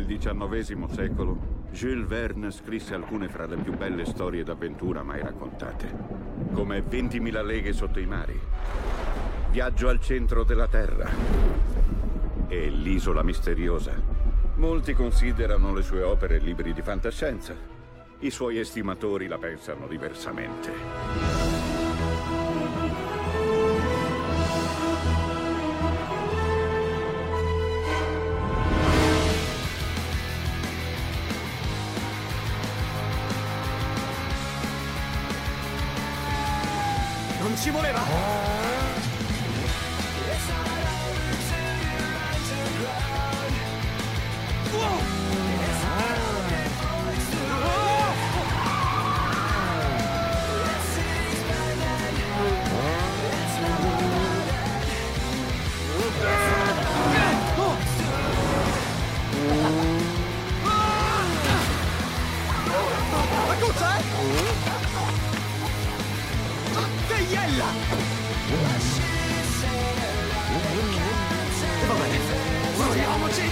Nel XIX secolo, Jules Verne scrisse alcune fra le più belle storie d'avventura mai raccontate, come 20.000 leghe sotto i mari, Viaggio al centro della Terra e L'isola misteriosa. Molti considerano le sue opere libri di fantascienza. I suoi estimatori la pensano diversamente. Non ci voleva! La cozza, Deiella! Va bene, proviamoci!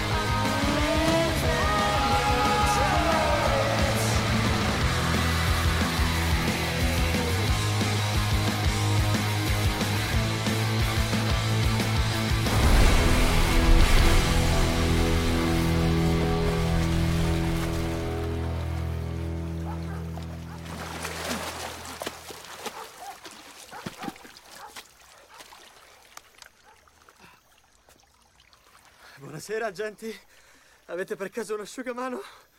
Buonasera, agenti. Avete per caso un asciugamano?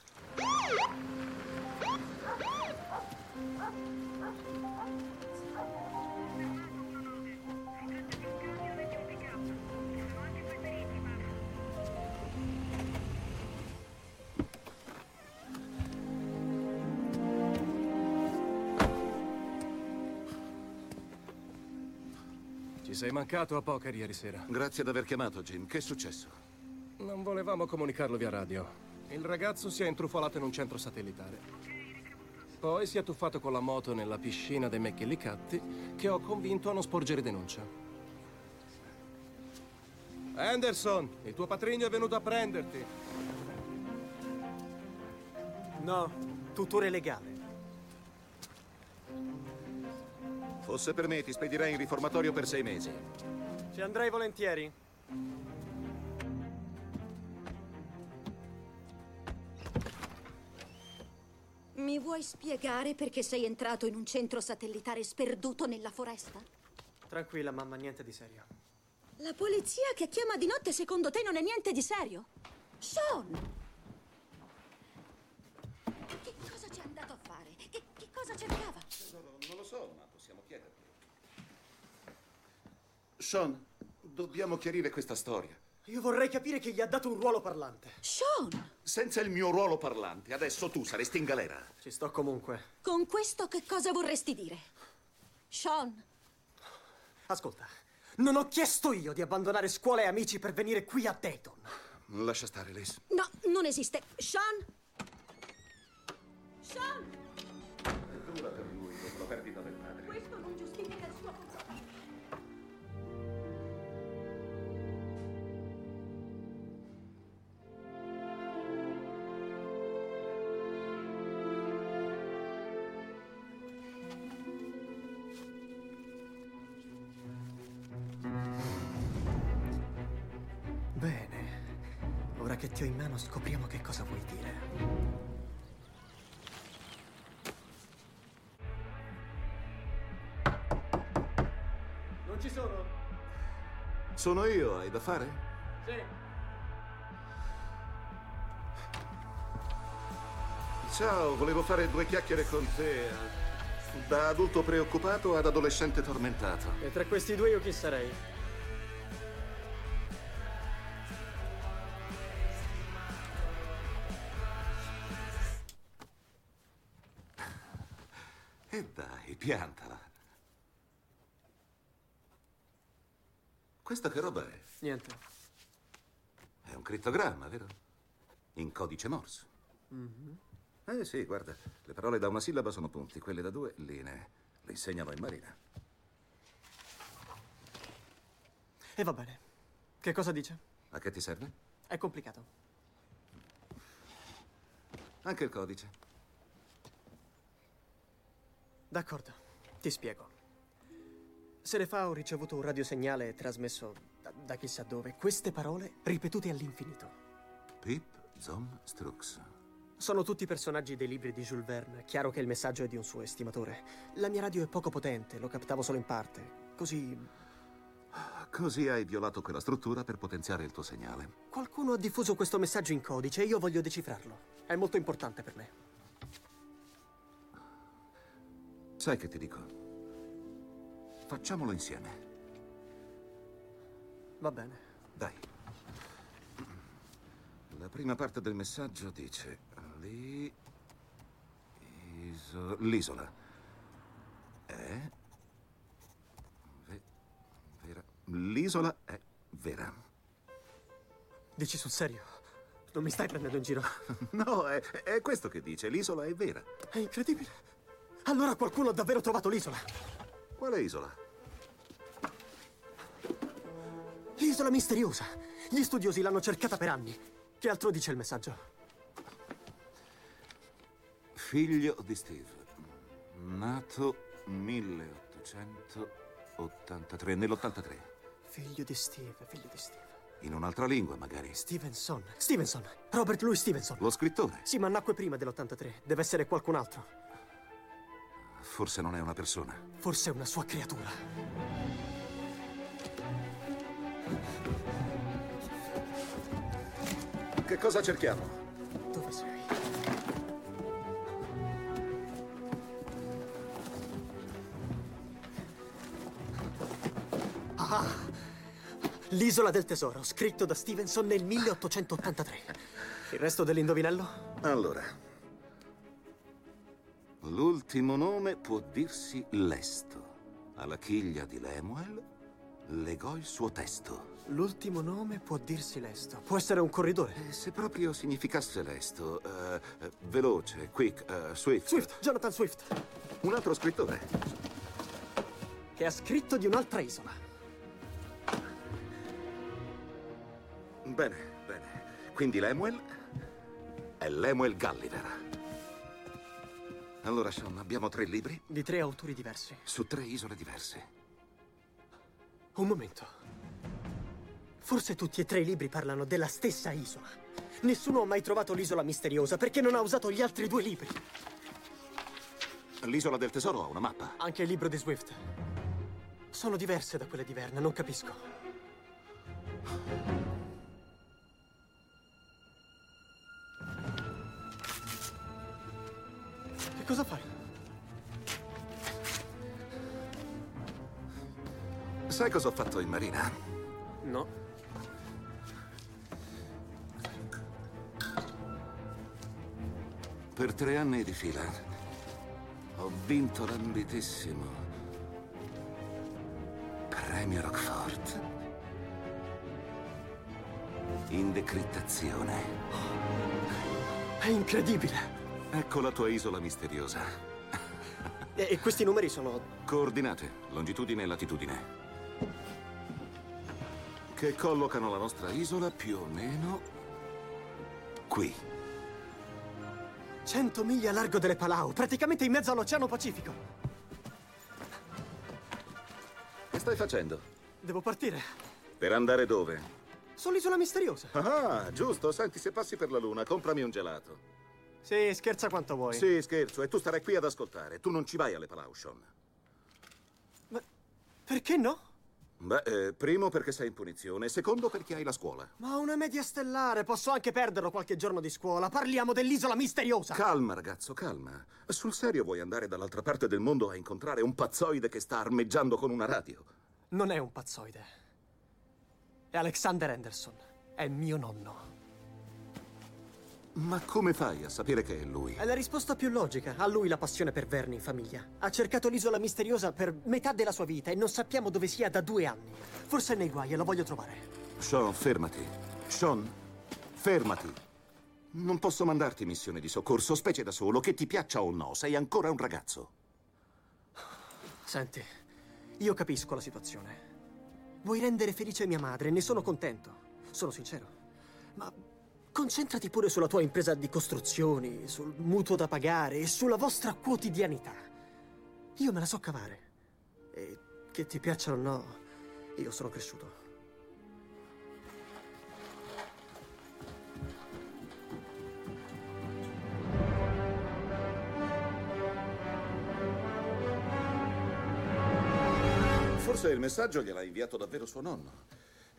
Ci sei mancato a poker ieri sera. Grazie ad aver chiamato, Jim. Che è successo? Non volevamo comunicarlo via radio. Il ragazzo si è intrufolato in un centro satellitare. Poi si è tuffato con la moto nella piscina dei McGillicuddy, che ho convinto a non sporgere denuncia. Anderson, il tuo patrigno è venuto a prenderti. No, tutore legale. Fosse per me, ti spedirei in riformatorio per 6 mesi. Ci andrei volentieri. Mi vuoi spiegare perché sei entrato in un centro satellitare sperduto nella foresta? Tranquilla, mamma, niente di serio. La polizia che chiama di notte secondo te non è niente di serio? Sean! Che cosa ci è andato a fare? Che cosa cercava? Non lo so, ma possiamo chiederlo. Sean, dobbiamo chiarire questa storia. Io vorrei capire chi gli ha dato un ruolo parlante. Sean! Senza il mio ruolo parlante, adesso tu saresti in galera. Ci sto comunque. Con questo che cosa vorresti dire? Sean! Ascolta, non ho chiesto io di abbandonare scuola e amici per venire qui a Dayton. Lascia stare, Liz. No, non esiste. Sean! Sean! È dura per lui dopo la perdita del padre. Questo non giustifica il suo comportamento. Bene. Ora che ti ho in mano scopriamo che cosa vuoi dire. Non ci sono? Sono io, hai da fare? Sì. Ciao, volevo fare 2 chiacchiere con te. Da adulto preoccupato ad adolescente tormentato. E tra questi due io chi sarei? E dai, piantala. Questa che roba è? Niente. È un crittogramma, vero? In codice Morse. Sì, guarda, le parole da una sillaba sono punti, quelle da 2 linee. Le insegnano in marina. E va bene. Che cosa dice? A che ti serve? È complicato. Anche il codice. D'accordo, ti spiego. Se ne fa ho ricevuto un radiosegnale trasmesso da chissà dove. Queste parole ripetute all'infinito. Pip, Zom, Strux. Sono tutti personaggi dei libri di Jules Verne. Chiaro che il messaggio è di un suo estimatore. La mia radio è poco potente, lo captavo solo in parte. Così hai violato quella struttura per potenziare il tuo segnale. Qualcuno ha diffuso questo messaggio in codice e io voglio decifrarlo. È molto importante per me. Sai che ti dico? Facciamolo insieme. Va bene. Dai. La prima parte del messaggio dice... L'isola è... vera. L'isola è vera. Dici sul serio? Non mi stai prendendo in giro? No, è questo che dice. L'isola è vera. È incredibile. Allora qualcuno ha davvero trovato l'isola. Quale isola? L'isola misteriosa. Gli studiosi l'hanno cercata per anni. Che altro dice il messaggio? Figlio di Steve. Nato 1883, nell'83. Figlio di Steve. In un'altra lingua, magari. Stevenson. Robert Louis Stevenson. Lo scrittore. Sì, ma nacque prima dell'83. Deve essere qualcun altro. Forse non è una persona. Forse è una sua creatura. Che cosa cerchiamo? Dove sei? Ah! L'isola del tesoro, scritto da Stevenson nel 1883. Il resto dell'indovinello? Allora. L'ultimo nome può dirsi Lesto. Alla chiglia di Lemuel legò il suo testo. L'ultimo nome può dirsi Lesto. Può essere un corridore. Se proprio significasse Lesto, veloce, quick, swift. Swift, Jonathan Swift. Un altro scrittore. Che ha scritto di un'altra isola. Bene. Quindi Lemuel è Lemuel Gulliver. Allora, Sean, abbiamo 3 libri Di 3 autori diversi. su 3 isole diverse. Un momento. Forse tutti e 3 i libri parlano della stessa isola. Nessuno ha mai trovato l'isola misteriosa perché non ha usato gli altri 2 libri. L'isola del tesoro ha una mappa. Anche il libro di Swift. Sono diverse da quelle di Verne, non capisco. Che cosa fai? Sai cosa ho fatto in marina? No. Per 3 anni di fila ho vinto l'ambitissimo Premio Rockford in decrittazione. È incredibile. Ecco la tua isola misteriosa. E questi numeri sono... Coordinate, longitudine e latitudine, che collocano la nostra isola più o meno qui. 100 miglia a largo delle Palau, praticamente in mezzo all'Oceano Pacifico. Che stai facendo? Devo partire. Per andare dove? Sull'isola misteriosa. Ah, giusto. Senti, se passi per la luna, comprami un gelato. Sì, scherza quanto vuoi. Sì, scherzo, e tu starai qui ad ascoltare. Tu non ci vai alle Palau, Sean. Ma perché no? Beh, primo perché sei in punizione, secondo perché hai la scuola. Ma ho una media stellare, posso anche perderlo qualche giorno di scuola. Parliamo dell'isola misteriosa. Calma, ragazzo, calma. Sul serio vuoi andare dall'altra parte del mondo a incontrare un pazzoide che sta armeggiando con una radio? Non è un pazzoide. È Alexander Anderson. È mio nonno. Ma come fai a sapere che è lui? È la risposta più logica. Ha lui la passione per Verne in famiglia. Ha cercato l'isola misteriosa per metà della sua vita e non sappiamo dove sia da 2 anni. Forse è nei guai e lo voglio trovare. Sean, fermati. Sean, fermati. Non posso mandarti missione di soccorso, specie da solo, che ti piaccia o no. Sei ancora un ragazzo. Senti, io capisco la situazione. Vuoi rendere felice mia madre, ne sono contento. Sono sincero. Ma Concentrati pure sulla tua impresa di costruzioni, sul mutuo da pagare e sulla vostra quotidianità. Io me la so cavare. E che ti piaccia o no, io sono cresciuto. Forse il messaggio gliel'ha inviato davvero suo nonno.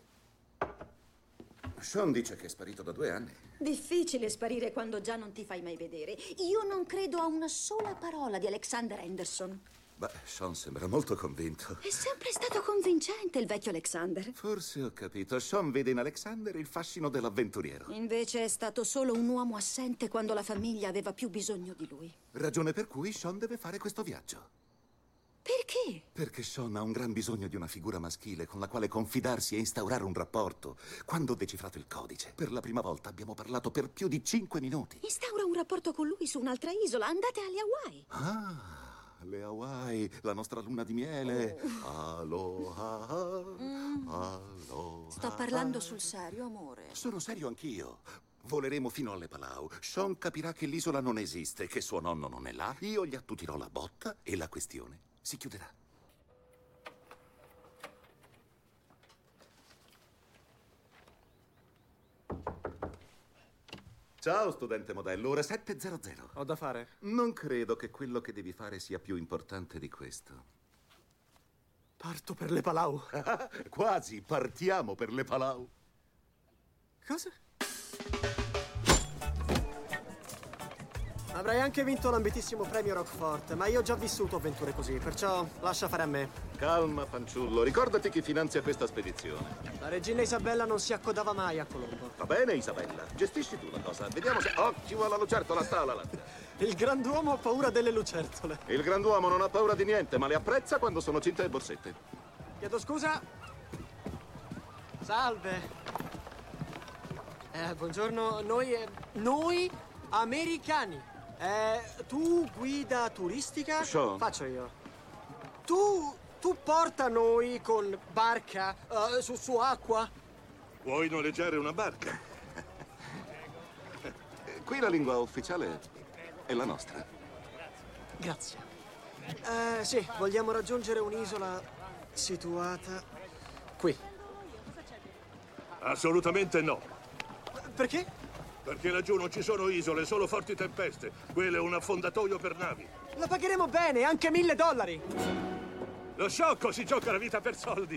Sean dice che è sparito da 2 anni. Difficile sparire quando già non ti fai mai vedere. Io non credo a una sola parola di Alexander Henderson. Beh, Sean sembra molto convinto. È sempre stato convincente il vecchio Alexander. Forse ho capito. Sean vede in Alexander il fascino dell'avventuriero. Invece è stato solo un uomo assente quando la famiglia aveva più bisogno di lui. Ragione per cui Sean deve fare questo viaggio. Perché? Perché Sean ha un gran bisogno di una figura maschile con la quale confidarsi e instaurare un rapporto. Quando ho decifrato il codice, per la prima volta abbiamo parlato per più di 5 minuti. Instaura un rapporto con lui su un'altra isola. Andate alle Hawaii. Ah, le Hawaii, la nostra luna di miele. Aloha, aloha. Sto parlando sul serio, amore. Sono serio anch'io. Voleremo fino alle Palau. Sean capirà che l'isola non esiste, che suo nonno non è là. Io gli attutirò la botta e la questione si chiuderà. Ciao, studente modello, ore 7:00. Ho da fare. Non credo che quello che devi fare sia più importante di questo. Parto per le Palau. Quasi, partiamo per le Palau. Cosa? Avrei anche vinto l'ambitissimo premio Rockfort, ma io ho già vissuto avventure così, perciò lascia fare a me. Calma, fanciullo, ricordati chi finanzia questa spedizione. La regina Isabella non si accodava mai a Colombo. Va bene, Isabella, gestisci tu la cosa. Vediamo se... Occhio alla lucertola, sta alla ladra. Il grand'uomo ha paura delle lucertole. Il grand'uomo non ha paura di niente, ma le apprezza quando sono cinte e borsette. Chiedo scusa. Salve. Buongiorno, noi americani. Tu guida turistica? Sean. Faccio io. Tu porta noi con barca su acqua? Vuoi noleggiare una barca? Qui la lingua ufficiale è la nostra. Grazie. Sì, vogliamo raggiungere un'isola situata qui. Assolutamente no. Perché? Perché laggiù non ci sono isole, solo forti tempeste. Quello è un affondatoio per navi. La pagheremo bene, anche $1000. Lo sciocco si gioca la vita per soldi.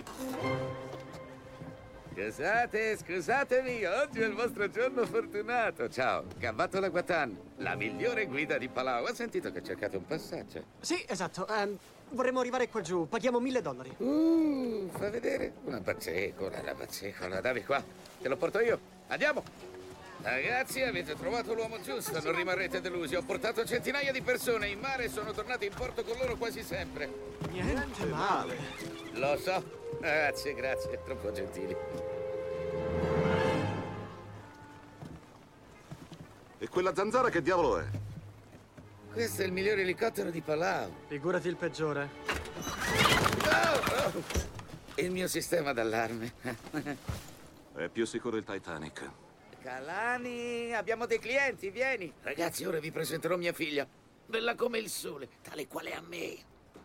Scusatemi, oggi è il vostro giorno fortunato. Ciao, Gabbato la Guatan, la migliore guida di Palau. Ho sentito che cercate un passaggio. Sì, esatto. Vorremmo arrivare qua giù, paghiamo $1000. Fa vedere. Una bazzecola, dammi qua. Te lo porto io. Andiamo. Ragazzi, avete trovato l'uomo giusto, non rimarrete delusi. Ho portato centinaia di persone in mare e sono tornato in porto con loro quasi sempre. Niente male. Lo so. Grazie, troppo gentili. E quella zanzara che diavolo è? Questo è il migliore elicottero di Palau. Figurati il peggiore. Oh! Il mio sistema d'allarme. È più sicuro il Titanic. Kalani, abbiamo dei clienti, vieni. Ragazzi, ora vi presenterò mia figlia. Bella come il sole, tale quale a me.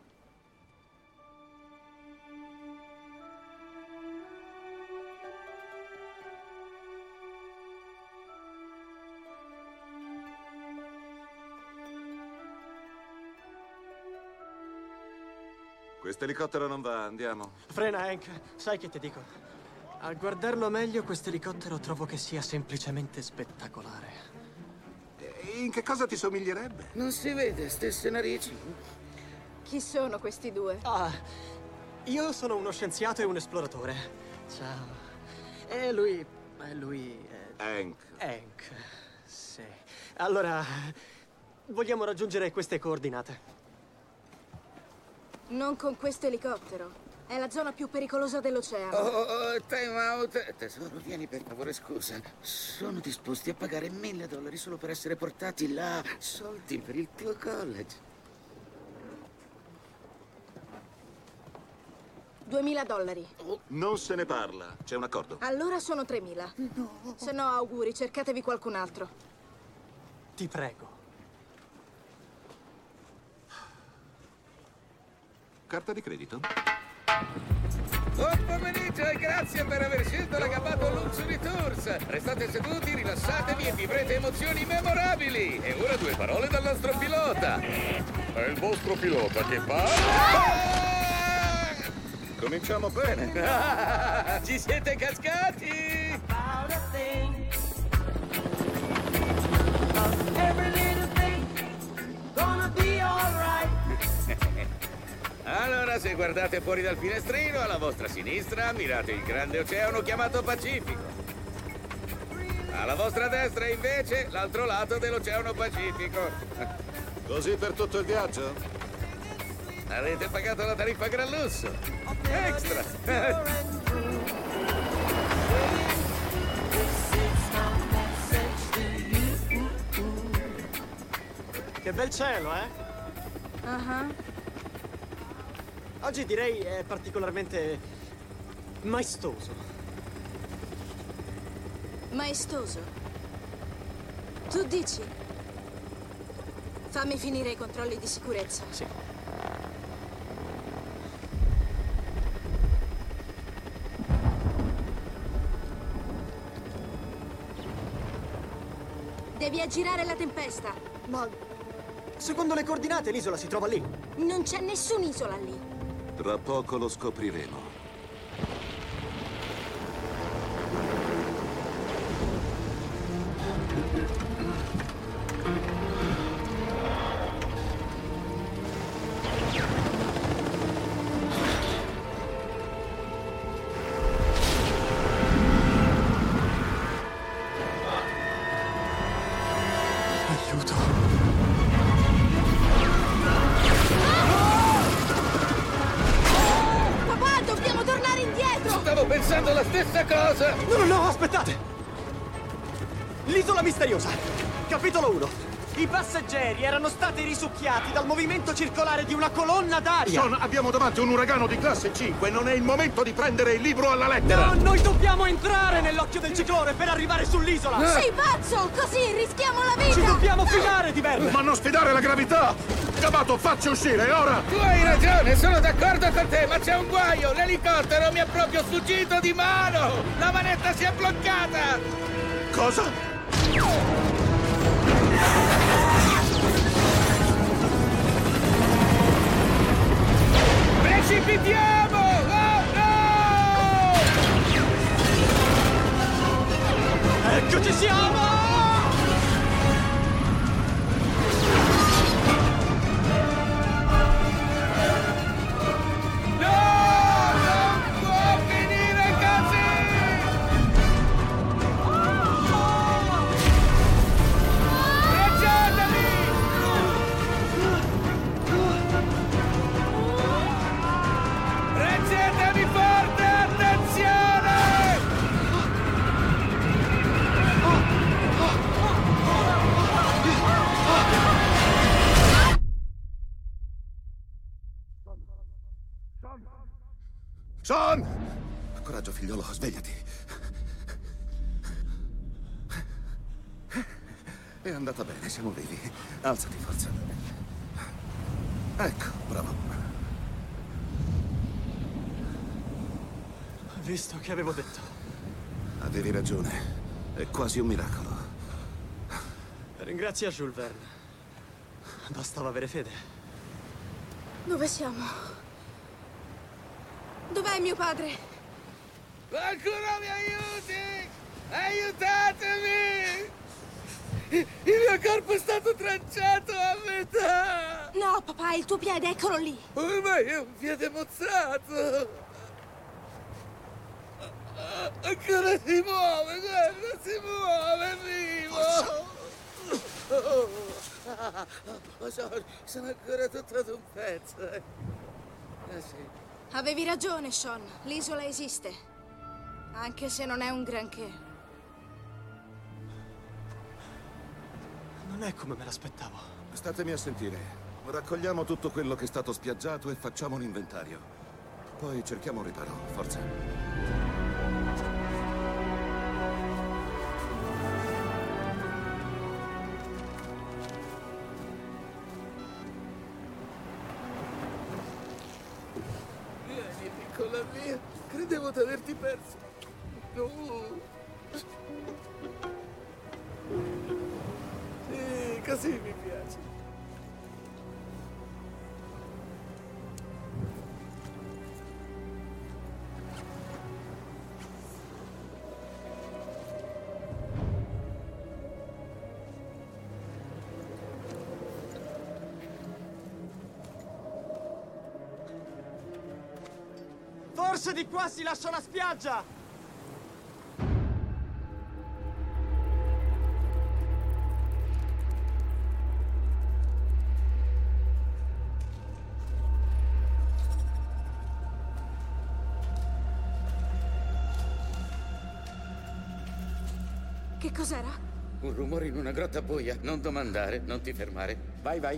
Quest'elicottero non va, andiamo. Frena, Hank. Sai che ti dico? A guardarlo meglio, quest'elicottero trovo che sia semplicemente spettacolare. E in che cosa ti somiglierebbe? Non si vede, stesse narici. Chi sono questi due? Io sono uno scienziato e un esploratore. Ciao. E lui è... Hank. Hank. Sì. Allora, vogliamo raggiungere queste coordinate. Non con questo elicottero. È la zona più pericolosa dell'oceano. Time out. Tesoro, vieni per favore, scusa. Sono disposti a pagare $1000 solo per essere portati là. Soldi per il tuo college. $2000. Non se ne parla. C'è un accordo. Allora sono 3000. No. Se no, auguri, cercatevi qualcun altro. Ti prego. Carta di credito? Buon pomeriggio e grazie per aver scelto la Gabato Luxury Tours. Restate seduti, rilassatevi e vivrete emozioni memorabili. E ora 2 parole dal nostro pilota. È il vostro pilota che parla. Cominciamo bene. Ci siete cascati? Allora, se guardate fuori dal finestrino, alla vostra sinistra ammirate il grande oceano chiamato Pacifico. Alla vostra destra, invece, l'altro lato dell'oceano Pacifico. Così per tutto il viaggio? Avete pagato la tariffa gran lusso. Extra! Che bel cielo, eh? Oggi direi è particolarmente maestoso. Maestoso? Tu dici? Fammi finire i controlli di sicurezza. Sì. Devi aggirare la tempesta. Ma secondo le coordinate l'isola si trova lì. Non c'è nessun'isola lì. Tra poco lo scopriremo. Pensando la stessa cosa! No, aspettate! L'isola misteriosa. Capitolo 1. I passeggeri erano stati risucchiati dal movimento circolare di una colonna d'aria. Sean, abbiamo davanti un uragano di classe 5. Non è il momento di prendere il libro alla lettera. No, noi dobbiamo entrare nell'occhio del ciclone per arrivare sull'isola. Sei pazzo! Così rischiamo la vita! Ci dobbiamo fidare di Verne. Ma non sfidare la gravità! Gabato, facci uscire, ora! Tu hai ragione, sono d'accordo con te, ma c'è un guaio! L'elicottero mi è proprio sfuggito di mano! La manetta si è bloccata! Cosa? Precipitiamo! Oh no! Eccoci siamo! Sean! Coraggio, figliolo, svegliati. È andata bene, siamo vivi. Alzati, forza. Ecco, bravo. Hai visto che avevo detto? Avevi ragione. È quasi un miracolo. Ringrazia Jules Verne. Bastava avere fede. Dove siamo? Dov'è mio padre? Qualcuno mi aiuti! Aiutatemi! Il mio corpo è stato tranciato a metà! No, papà, il tuo piede, eccolo lì! Ormai è un piede mozzato! Ancora si muove, guarda, si muove, vivo! Sono ancora tutto ad un pezzo. Sì. Avevi ragione, Sean. L'isola esiste. Anche se non è un granché. Non è come me l'aspettavo. Statemi a sentire. Raccogliamo tutto quello che è stato spiaggiato e facciamo un inventario. Poi cerchiamo un riparo, forza. Vieni, piccola mia. Credevo di averti perso. Sì, così mi piace. Forse di qua si lascia la spiaggia! Che cos'era? Un rumore in una grotta buia. Non domandare, non ti fermare. Vai, vai.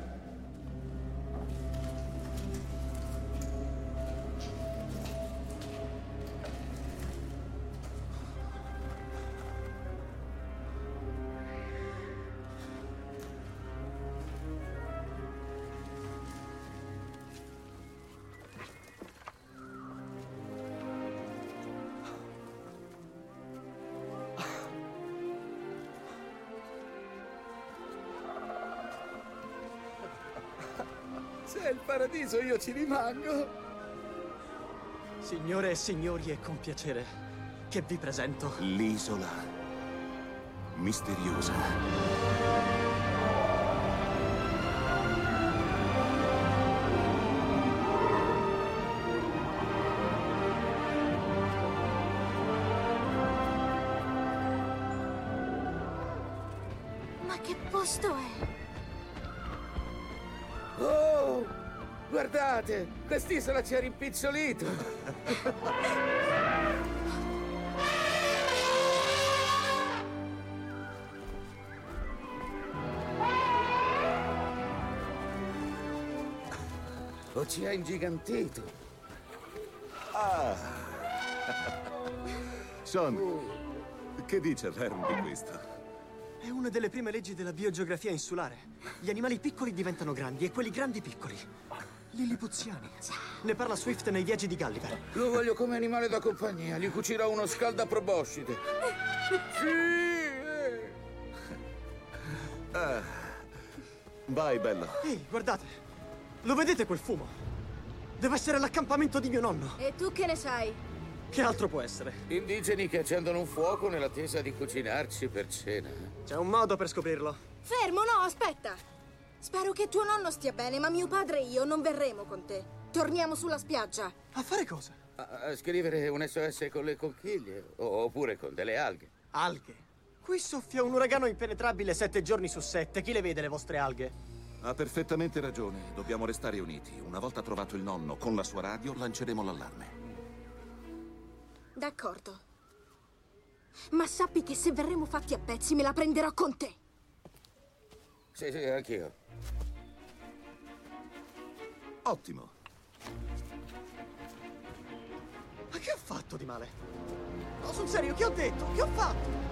Se è il paradiso, io ci rimango. Signore e signori, è con piacere che vi presento L'isola misteriosa. Ma che posto è? Oh, guardate, quest'isola ci ha rimpicciolito. O ci ha ingigantito. Sean, che dice Vern di questo? È una delle prime leggi della biogeografia insulare. Gli animali piccoli diventano grandi e quelli grandi piccoli. Lillipuziani. Ne parla Swift nei viaggi di Gulliver. Lo voglio come animale da compagnia. Gli cucirò uno scaldaproboscide. Sì! Vai, bello. Ehi, guardate. Lo vedete quel fumo? Deve essere l'accampamento di mio nonno. E tu che ne sai? Che altro può essere? Indigeni che accendono un fuoco nell'attesa di cucinarci per cena. C'è un modo per scoprirlo. Fermo, no, aspetta! Spero che tuo nonno stia bene, ma mio padre e io non verremo con te. Torniamo sulla spiaggia. A fare cosa? A scrivere un SOS con le conchiglie, oppure con delle alghe. Alghe. Qui soffia un uragano impenetrabile 7 giorni su 7. Chi le vede le vostre alghe? Ha perfettamente ragione. Dobbiamo restare uniti. Una volta trovato il nonno con la sua radio, lanceremo l'allarme. D'accordo. Ma sappi che se verremo fatti a pezzi me la prenderò con te. Sì, anch'io. Ottimo. Ma che ho fatto di male? No, sul serio, che ho detto? Che ho fatto?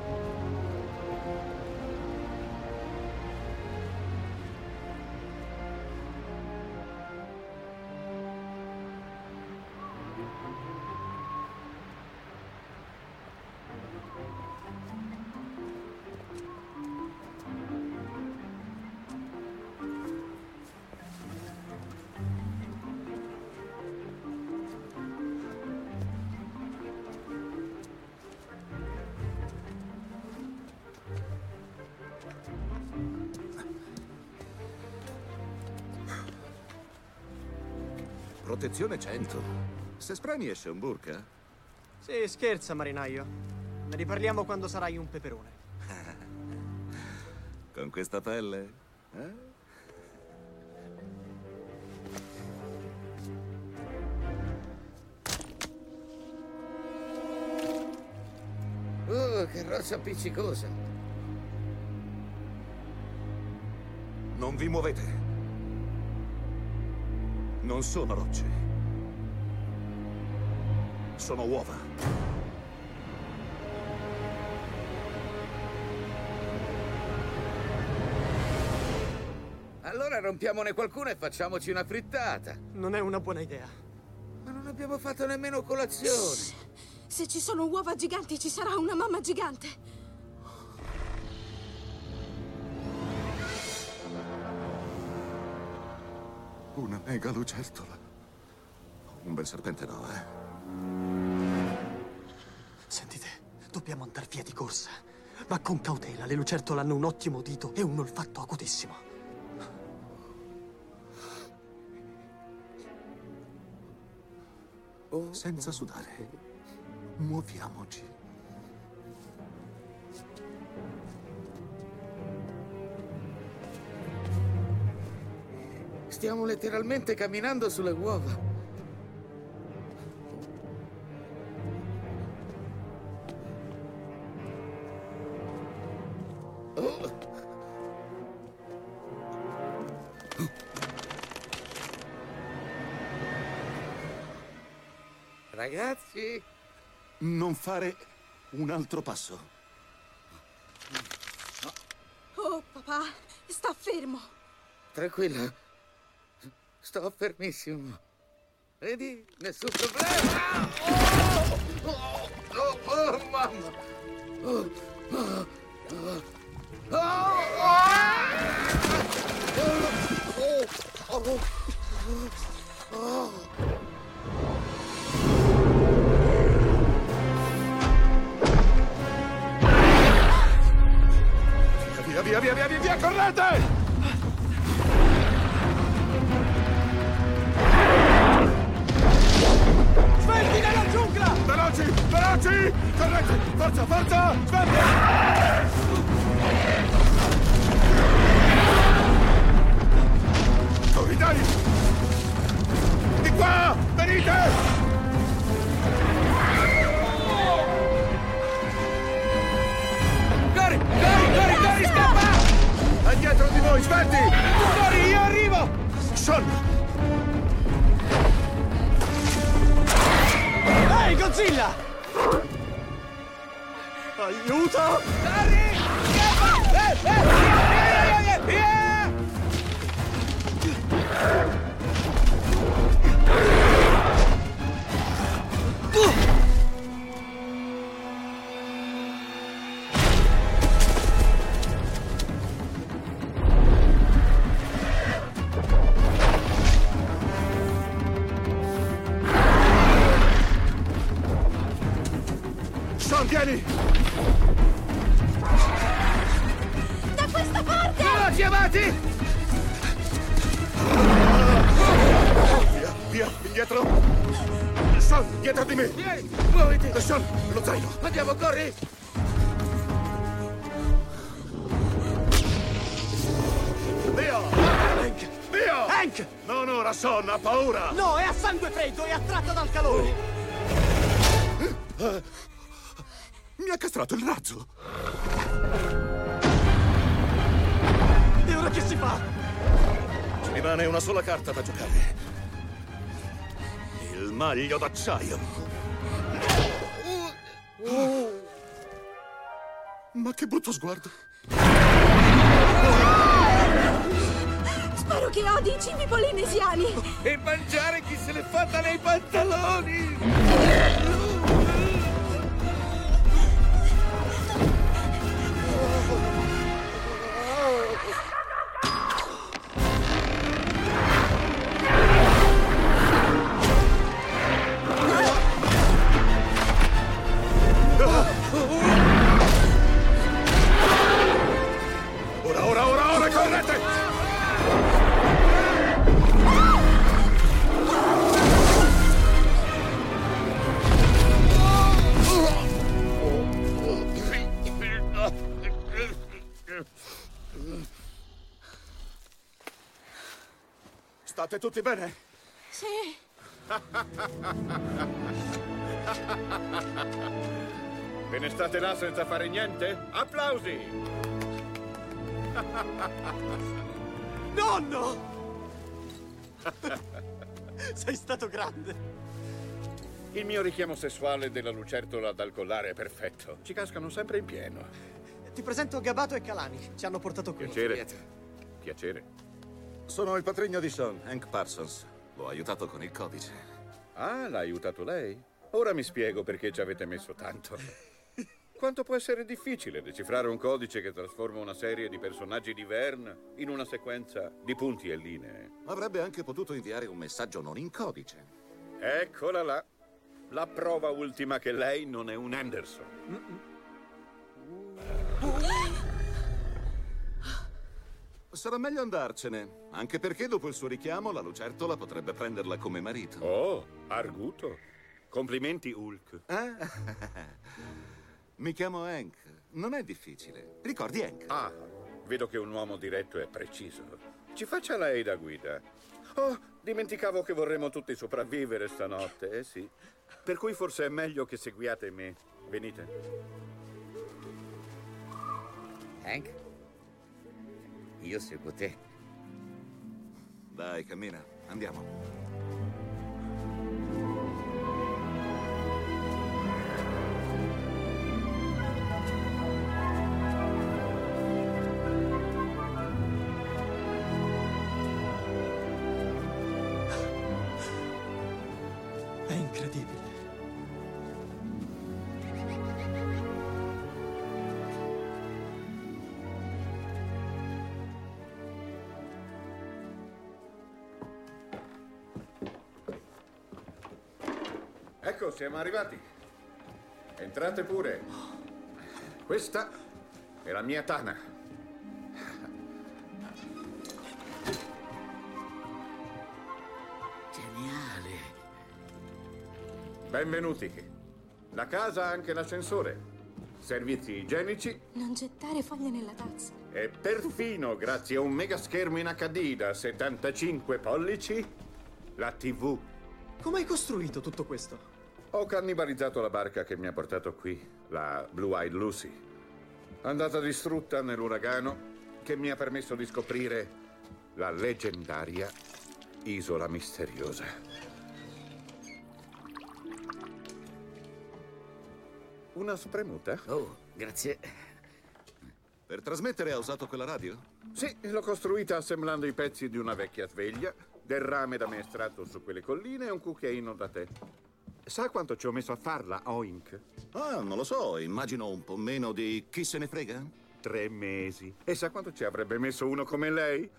Protezione 100. Se spremi esce un burka? Sì, scherza, marinaio. Ne riparliamo quando sarai un peperone. Con questa pelle? Oh, che roccia appiccicosa. Non vi muovete. Non sono rocce. Sono uova. Allora rompiamone qualcuno e facciamoci una frittata. Non è una buona idea. Ma non abbiamo fatto nemmeno colazione. Se ci sono uova giganti, ci sarà una mamma gigante. Una mega lucertola. Un bel serpente no, eh? Sentite, dobbiamo andar via di corsa. Ma con cautela, le lucertole hanno un ottimo udito e un olfatto acutissimo. Senza sudare. Muoviamoci. Stiamo letteralmente camminando sulle uova. Ragazzi, Non fare un altro passo. Oh, papà, sta fermo. tranquilla. Sto fermissimo. Vedi? Nessun problema. Mamma. Via, correte! Svelti nella giungla! Veloci! Correte! Forza! Svelti! Corri, dai! Di qua! Venite! Corri, scappa! È dietro di voi, svelti! Corri, io arrivo! Sean! Ehi, Godzilla! Aiuto! Corri! Scappa! Via! Vieni! Da questa parte! Veloci, avanti! Via, indietro! Sean, dietro di me! Vieni, muoviti! Sean, lo zaino! Andiamo, corri! Via! Via! Hank! Non ora, Sean, ha paura! No, è a sangue freddo, è attratta dal calore! Mi ha castrato il razzo! E ora che si fa? Ci rimane una sola carta da giocare. Il maglio d'acciaio. Ma che brutto sguardo! Spero che odi i cibi polinesiani! E mangiare chi se l'è fatta nei pantaloni! Ora, correte! State tutti bene? Sì. Ve ne state là senza fare niente? Applausi! Nonno! Sei stato grande. Il mio richiamo sessuale della lucertola dal collare è perfetto. Ci cascano sempre in pieno. Ti presento Gabato e Kalani. Ci hanno portato qui. Piacere. Piacere. Sono il patrigno di Sean, Hank Parsons. L'ho aiutato con il codice. Ah, l'ha aiutato lei? Ora mi spiego perché ci avete messo tanto. Quanto può essere difficile decifrare un codice che trasforma una serie di personaggi di Verne in una sequenza di punti e linee? Avrebbe anche potuto inviare un messaggio non in codice. Eccola là. La prova ultima che lei non è un Anderson. Sarà meglio andarcene, anche perché dopo il suo richiamo la lucertola potrebbe prenderla come marito. Oh, arguto. Complimenti, Hulk. Mi chiamo Hank. Non è difficile. Ricordi Hank? Ah, vedo che un uomo diretto e preciso. Ci faccia lei da guida. Oh, dimenticavo che vorremmo tutti sopravvivere stanotte, eh sì. Per cui forse è meglio che seguiate me. Venite. Hank? Io seguo te. Dai, cammina. Andiamo. È incredibile. Ecco, siamo arrivati. Entrate pure. Questa è la mia tana. Geniale. Benvenuti. La casa ha anche l'ascensore. Servizi igienici Non gettare foglie nella tazza. e perfino, grazie a un mega schermo in HD da 75 pollici, la TV. Come hai costruito tutto questo? Ho cannibalizzato la barca che mi ha portato qui, la Blue Eyed Lucy. Andata distrutta nell'uragano che mi ha permesso di scoprire la leggendaria Isola Misteriosa. Una spremuta? Oh, grazie. Per trasmettere ha usato quella radio? Sì, l'ho costruita assemblando i pezzi di una vecchia sveglia, del rame da me estratto su quelle colline e un cucchiaino da tè. Sa quanto ci ho messo a farla, Oink? Ah, non lo so. Immagino un po' meno di chi se ne frega. 3 mesi. E sa quanto ci avrebbe messo uno come lei?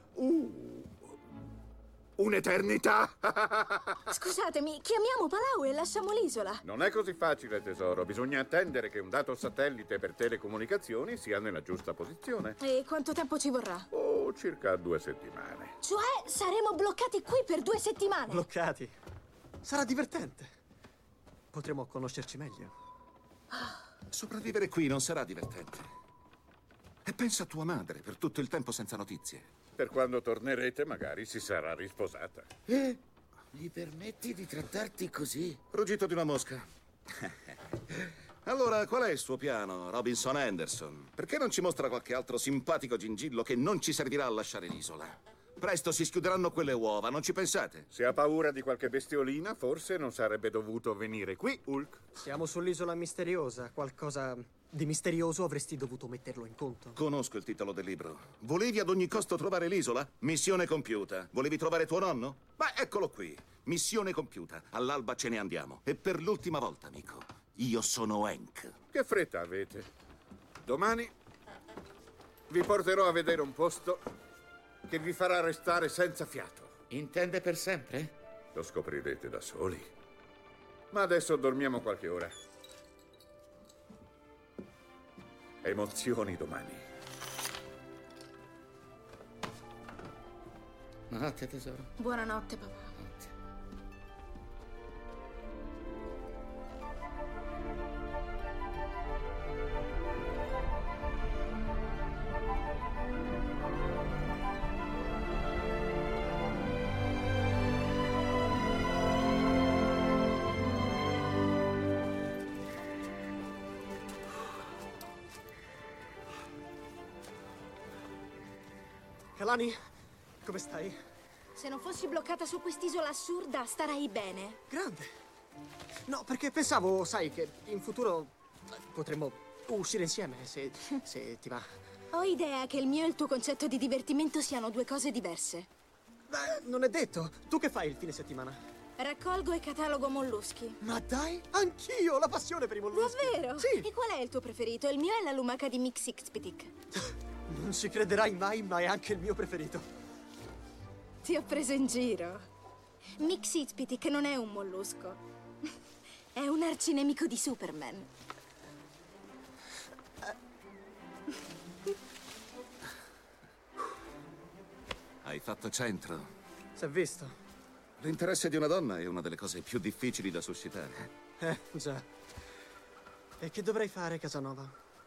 Un'eternità! Scusatemi, chiamiamo Palau e lasciamo l'isola. Non è così facile, tesoro. Bisogna attendere che un dato satellite per telecomunicazioni sia nella giusta posizione. E quanto tempo ci vorrà? Oh, circa 2 settimane. Cioè, saremo bloccati qui per 2 settimane. Bloccati. Sarà divertente. Potremo conoscerci meglio. Sopravvivere qui non sarà divertente. E pensa a tua madre per tutto il tempo senza notizie. Per quando tornerete, magari si sarà risposata. Gli permetti di trattarti così? Ruggito di una mosca. Allora, qual è il suo piano, Robinson Anderson? Perché non ci mostra qualche altro simpatico gingillo che non ci servirà a lasciare l'isola? Presto si schiuderanno quelle uova, non ci pensate? Se ha paura di qualche bestiolina, forse non sarebbe dovuto venire qui, Hulk. Siamo sull'isola misteriosa. Qualcosa di misterioso avresti dovuto metterlo in conto. Conosco il titolo del libro. Volevi ad ogni costo trovare l'isola? Missione compiuta. Volevi trovare tuo nonno? Beh, eccolo qui. Missione compiuta. All'alba ce ne andiamo. E per l'ultima volta, amico, io sono Hank. Che fretta avete? Domani vi porterò a vedere un posto che vi farà restare senza fiato. Intende per sempre? Lo scoprirete da soli. Ma adesso dormiamo qualche ora. Emozioni domani. Buonanotte, tesoro. Buonanotte, papà. Kalani, come stai? Se non fossi bloccata su quest'isola assurda, starei bene. Grande. No, perché pensavo, sai, che in futuro potremmo uscire insieme, se ti va. Ho idea che il mio e il tuo concetto di divertimento siano due cose diverse. Beh, non è detto. Tu che fai il fine settimana? Raccolgo e catalogo molluschi. Ma dai, anch'io ho la passione per i molluschi. Davvero? Sì. E qual è il tuo preferito? Il mio è la lumaca di Mixixpitic. Non ci crederai mai, ma è anche il mio preferito. Ti ho preso in giro. Mixixpitic non è un mollusco. È un arcinemico di Superman. Hai fatto centro. S'è visto? L'interesse di una donna è una delle cose più difficili da suscitare. Già. E che dovrei fare, Casanova?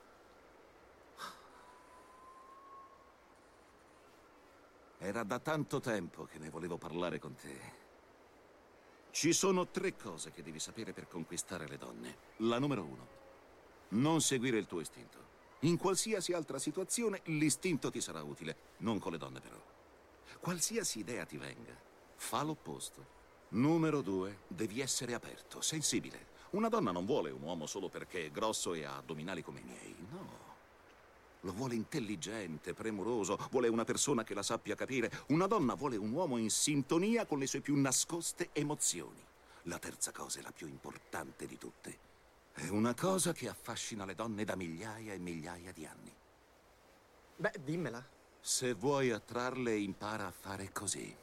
Era da tanto tempo che ne volevo parlare con te. Ci sono 3 cose che devi sapere per conquistare le donne. La numero 1. Non seguire il tuo istinto. In qualsiasi altra situazione, l'istinto ti sarà utile. Non con le donne, però. Qualsiasi idea ti venga, fa l'opposto. Numero 2. Devi essere aperto, sensibile. Una donna non vuole un uomo solo perché è grosso e ha addominali come i miei. No. Lo vuole intelligente, premuroso, vuole una persona che la sappia capire. Una donna vuole un uomo in sintonia con le sue più nascoste emozioni. La terza cosa è la più importante di tutte. È una cosa che affascina le donne da migliaia e migliaia di anni. Beh, dimmela. Se vuoi attrarle, impara a fare così.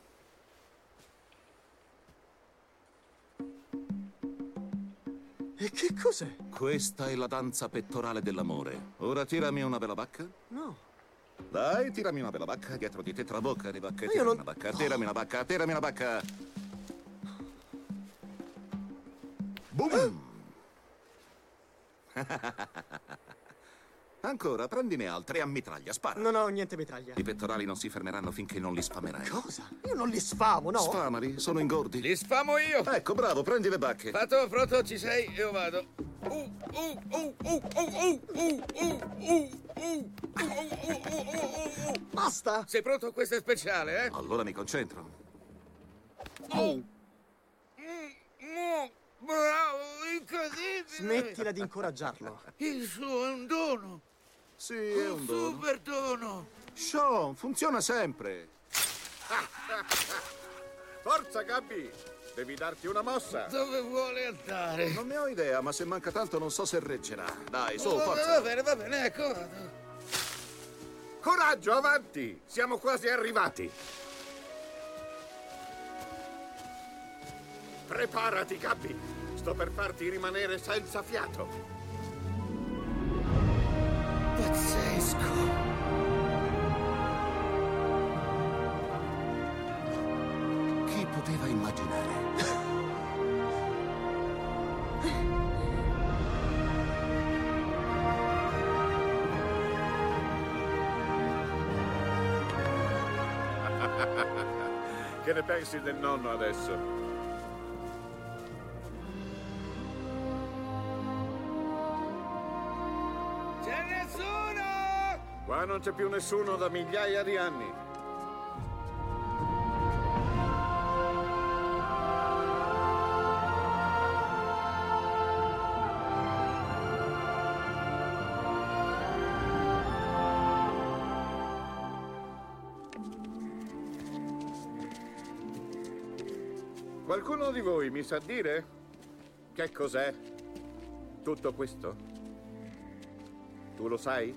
E che cos'è? Questa è la danza pettorale dell'amore. Ora tirami una bella bacca. No. Dai, tirami una bella bacca dietro di te, trabocca di bacca. Ma io Tirami non... una bacca, tirami una bacca, tirami una bacca. Boom! Ancora, prendine altre a mitraglia, spara. Non ho niente mitraglia. I pettorali non si fermeranno finché non li sfamerai. Cosa? Io non li sfamo, no? Sfamali, sono ingordi. Li sfamo io! Ecco, bravo, prendi le bacche. Fatto, pronto, ci sei? Io vado. Basta! Sei pronto? Questo è speciale, eh? Allora mi concentro. Bravo, incredibile! Smettila di incoraggiarlo. Il suo è un dono. Sì, è un dono. Super dono. Sean, funziona sempre. Forza, Gabby! Devi darti una mossa. Dove vuole andare? Non ne ho idea, ma se manca tanto non so se reggerà. Dai, su, Va forza. bene, ecco. Vado. Coraggio, avanti! Siamo quasi arrivati. Preparati, Gabby. Sto per farti rimanere senza fiato. Pazzesco. Chi poteva immaginare? Che ne pensi del nonno adesso? C'è nessuno! Qua non c'è più nessuno da migliaia di anni. Qualcuno di voi mi sa dire che cos'è tutto questo? Tu lo sai?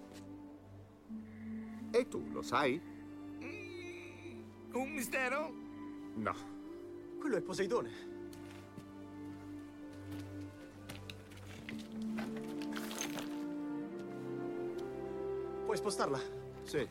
E tu lo sai? Un mistero? No. Quello è Poseidone. Puoi spostarla? Sì.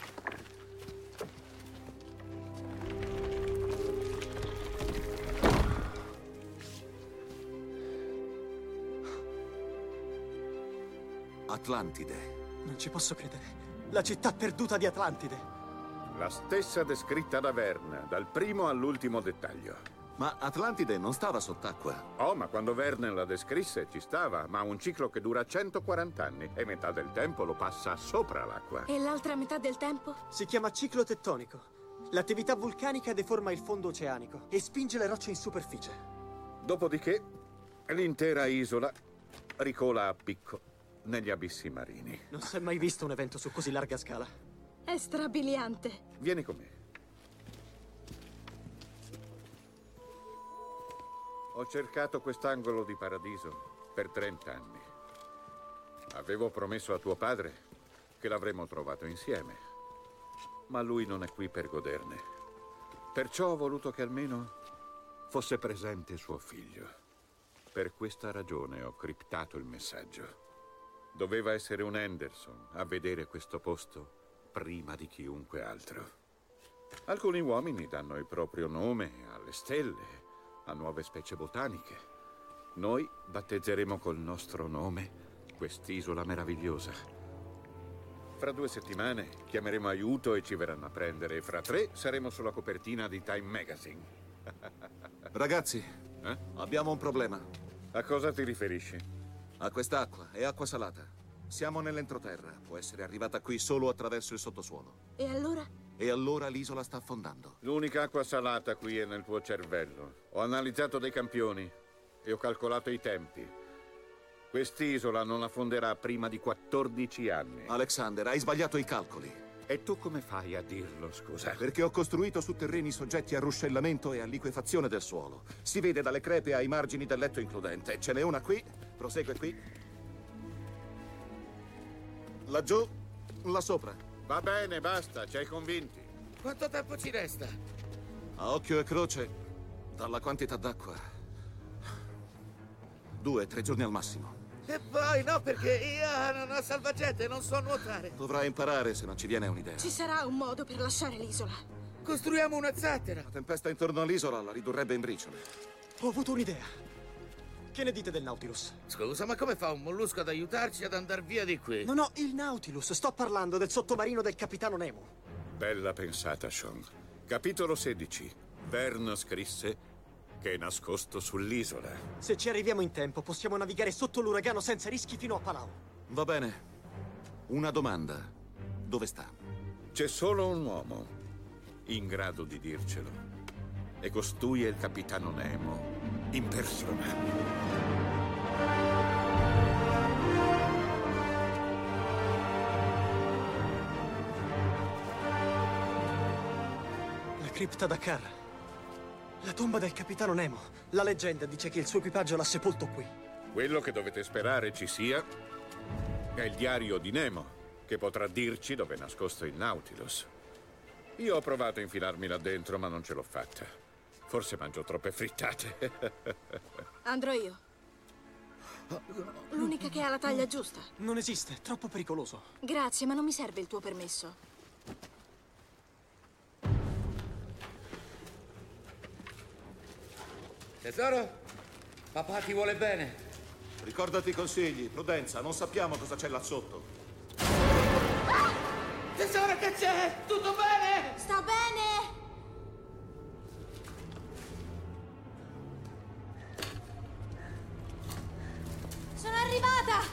Atlantide. Non ci posso credere. La città perduta di Atlantide. La stessa descritta da Verne, dal primo all'ultimo dettaglio. Ma Atlantide non stava sott'acqua. Oh, ma quando Verne la descrisse ci stava, ma ha un ciclo che dura 140 anni e metà del tempo lo passa sopra l'acqua. E l'altra metà del tempo? Si chiama ciclo tettonico. L'attività vulcanica deforma il fondo oceanico e spinge le rocce in superficie. Dopodiché L'intera isola ricola a picco negli abissi marini. Non si è mai visto un evento su così larga scala. È strabiliante. Vieni con me. Ho cercato quest'angolo di paradiso per 30 anni. Avevo promesso a tuo padre che l'avremmo trovato insieme, ma lui non è qui per goderne. Perciò ho voluto che almeno fosse presente suo figlio. Per questa ragione ho criptato il messaggio. Doveva essere un Henderson a vedere questo posto prima di chiunque altro. Alcuni uomini danno il proprio nome alle stelle, a nuove specie botaniche. Noi battezzeremo col nostro nome quest'isola meravigliosa. Fra 2 settimane chiameremo aiuto e ci verranno a prendere. E fra 3 saremo sulla copertina di Time Magazine. Ragazzi, abbiamo un problema. A cosa ti riferisci? A quest'acqua, è acqua salata. Siamo nell'entroterra. Può essere arrivata qui solo attraverso il sottosuolo. E allora? E allora l'isola sta affondando. L'unica acqua salata qui è nel tuo cervello. Ho analizzato dei campioni e ho calcolato i tempi. Quest'isola non affonderà prima di 14 anni. Alexander, hai sbagliato i calcoli. E tu come fai a dirlo, scusa? Perché ho costruito su terreni soggetti a ruscellamento e a liquefazione del suolo. Si vede dalle crepe ai margini del letto includente. Ce n'è una qui, prosegue qui. Laggiù, là sopra. Va bene, basta, ci hai convinti. Quanto tempo ci resta? A occhio e croce, dalla quantità d'acqua, 2-3 giorni al massimo. E poi no, perché io non ho salvagente, non so nuotare. Dovrai imparare se non ci viene un'idea. Ci sarà un modo per lasciare l'isola. Costruiamo una zattera. La tempesta intorno all'isola la ridurrebbe in briciole. Ho avuto un'idea. Che ne dite del Nautilus? Scusa, ma come fa un mollusco ad aiutarci ad andare via di qui? No, il Nautilus. Sto parlando del sottomarino del capitano Nemo. Bella pensata, Sean. Capitolo 16. Verne scrisse che è nascosto sull'isola. Se ci arriviamo in tempo, possiamo navigare sotto l'uragano senza rischi fino a Palau. Va bene. Una domanda. Dove sta? C'è solo un uomo in grado di dircelo. E costui è il capitano Nemo in persona. La cripta Dakar. La tomba del capitano Nemo. La leggenda dice che il suo equipaggio l'ha sepolto qui. Quello che dovete sperare ci sia è il diario di Nemo, che potrà dirci dove è nascosto il Nautilus. Io ho provato a infilarmi là dentro, ma non ce l'ho fatta. Forse mangio troppe frittate. Andrò io. L'unica che ha la taglia giusta. Non esiste, è troppo pericoloso. Grazie, ma non mi serve il tuo permesso. Tesoro, papà ti vuole bene. Ricordati i consigli, prudenza, non sappiamo cosa c'è là sotto. Tesoro, che c'è? Tutto bene? Sta bene? Sono arrivata!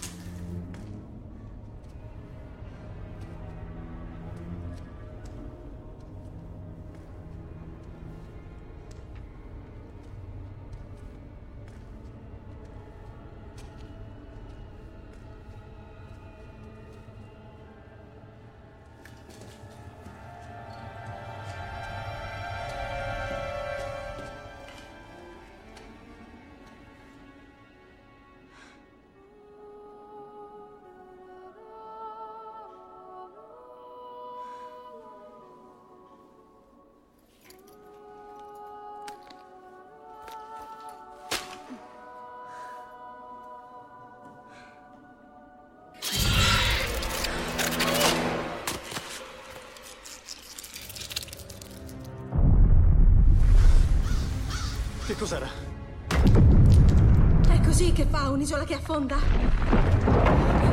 Che cos'era? È così che fa un'isola che affonda?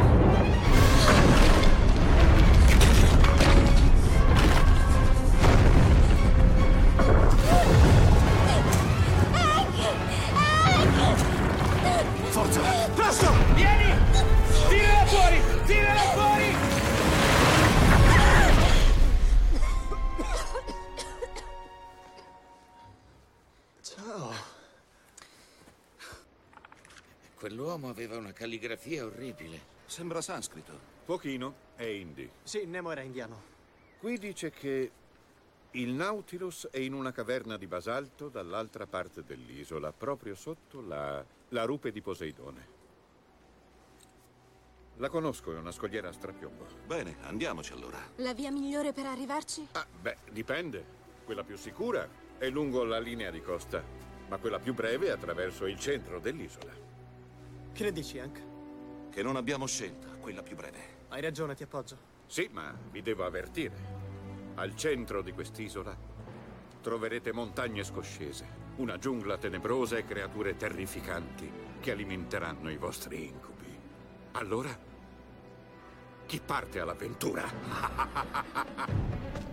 Forza! Presto! Vieni! Tirala fuori! Tirala fuori! Ciao. quell'uomo aveva una calligrafia orribile. Sembra sanscrito. Pochino è Indy. Sì, Nemo era indiano. Qui dice che il Nautilus è in una caverna di basalto dall'altra parte dell'isola, proprio sotto la rupe di Poseidone. La conosco, è una scogliera a strapiombo. Bene, andiamoci allora. La via migliore per arrivarci? Ah, beh, dipende. Quella più sicura è lungo la linea di costa, ma quella più breve è attraverso il centro dell'isola. Che ne dici, Hank? Che non abbiamo scelta, quella più breve. Hai ragione, ti appoggio. Sì, ma vi devo avvertire. Al centro di quest'isola troverete montagne scoscese, una giungla tenebrosa e creature terrificanti che alimenteranno i vostri incubi. Allora, chi parte all'avventura?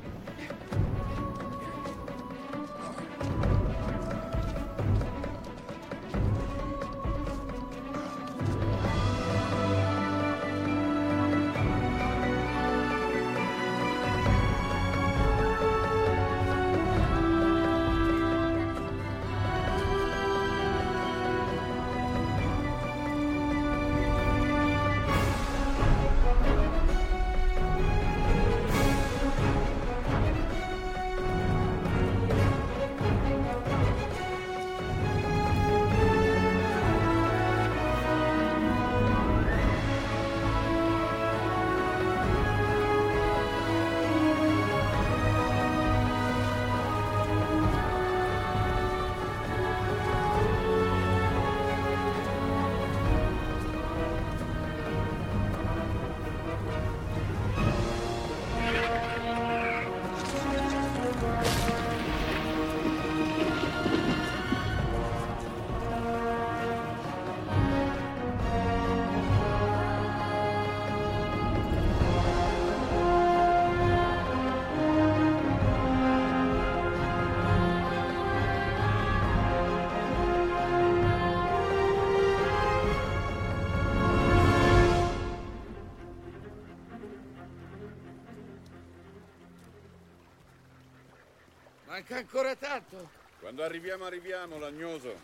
Manca ancora tanto. Quando arriviamo, lagnoso.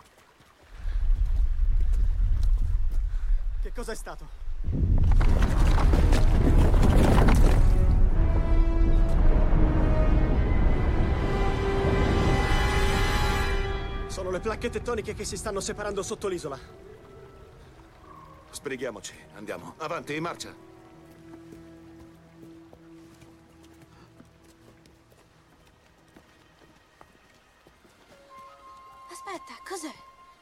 Che cosa è stato? Sono le placche tettoniche che si stanno separando sotto l'isola. Sbrighiamoci, andiamo. Avanti, in marcia. Aspetta, cos'è?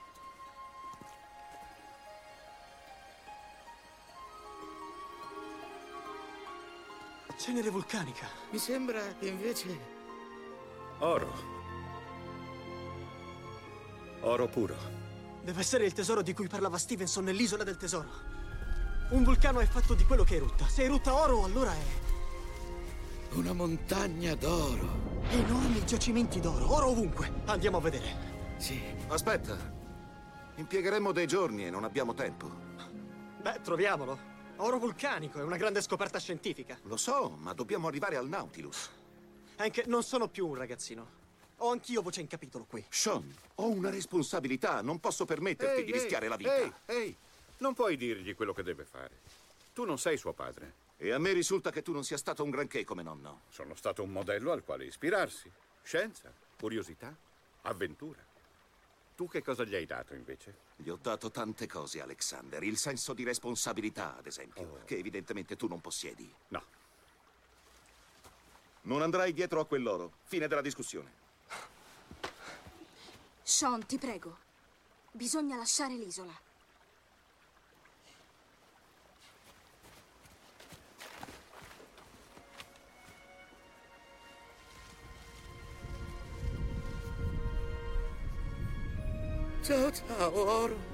Cenere vulcanica. Mi sembra invece... Oro. Oro puro. Deve essere il tesoro di cui parlava Stevenson nell'isola del tesoro. Un vulcano è fatto di quello che erutta. Se erutta oro, allora è... una montagna d'oro. Enormi giacimenti d'oro, oro ovunque. Andiamo a vedere. Sì. Aspetta. Impiegheremmo dei giorni e non abbiamo tempo. Beh, troviamolo. Oro vulcanico, è una grande scoperta scientifica. Lo so, ma dobbiamo arrivare al Nautilus. Anche non sono più un ragazzino. Ho anch'io voce in capitolo qui. Sean, ho una responsabilità. Non posso permetterti di rischiare la vita. Ehi, non puoi dirgli quello che deve fare. Tu non sei suo padre. E a me risulta che tu non sia stato un granché come nonno. Sono stato un modello al quale ispirarsi. Scienza, curiosità, avventura. Tu che cosa gli hai dato, invece? Gli ho dato tante cose, Alexander. Il senso di responsabilità, ad esempio, che evidentemente tu non possiedi. No. Non andrai dietro a quell'oro. Fine della discussione. Sean, ti prego. Bisogna lasciare l'isola. Ciao, ciao, oro.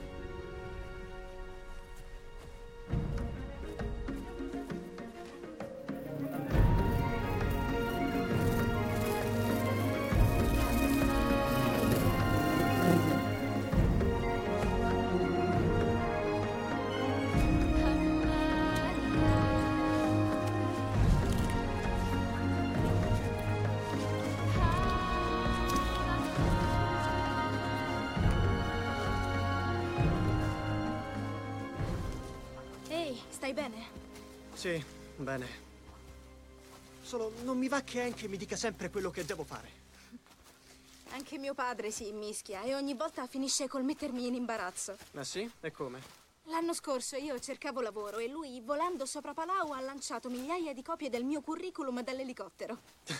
Ehi, stai bene? Sì, bene. Solo non mi va che Hank mi dica sempre quello che devo fare. Anche mio padre si immischia e ogni volta finisce col mettermi in imbarazzo. Ah sì? E come? L'anno scorso io cercavo lavoro e lui, volando sopra Palau, ha lanciato migliaia di copie del mio curriculum dall'elicottero.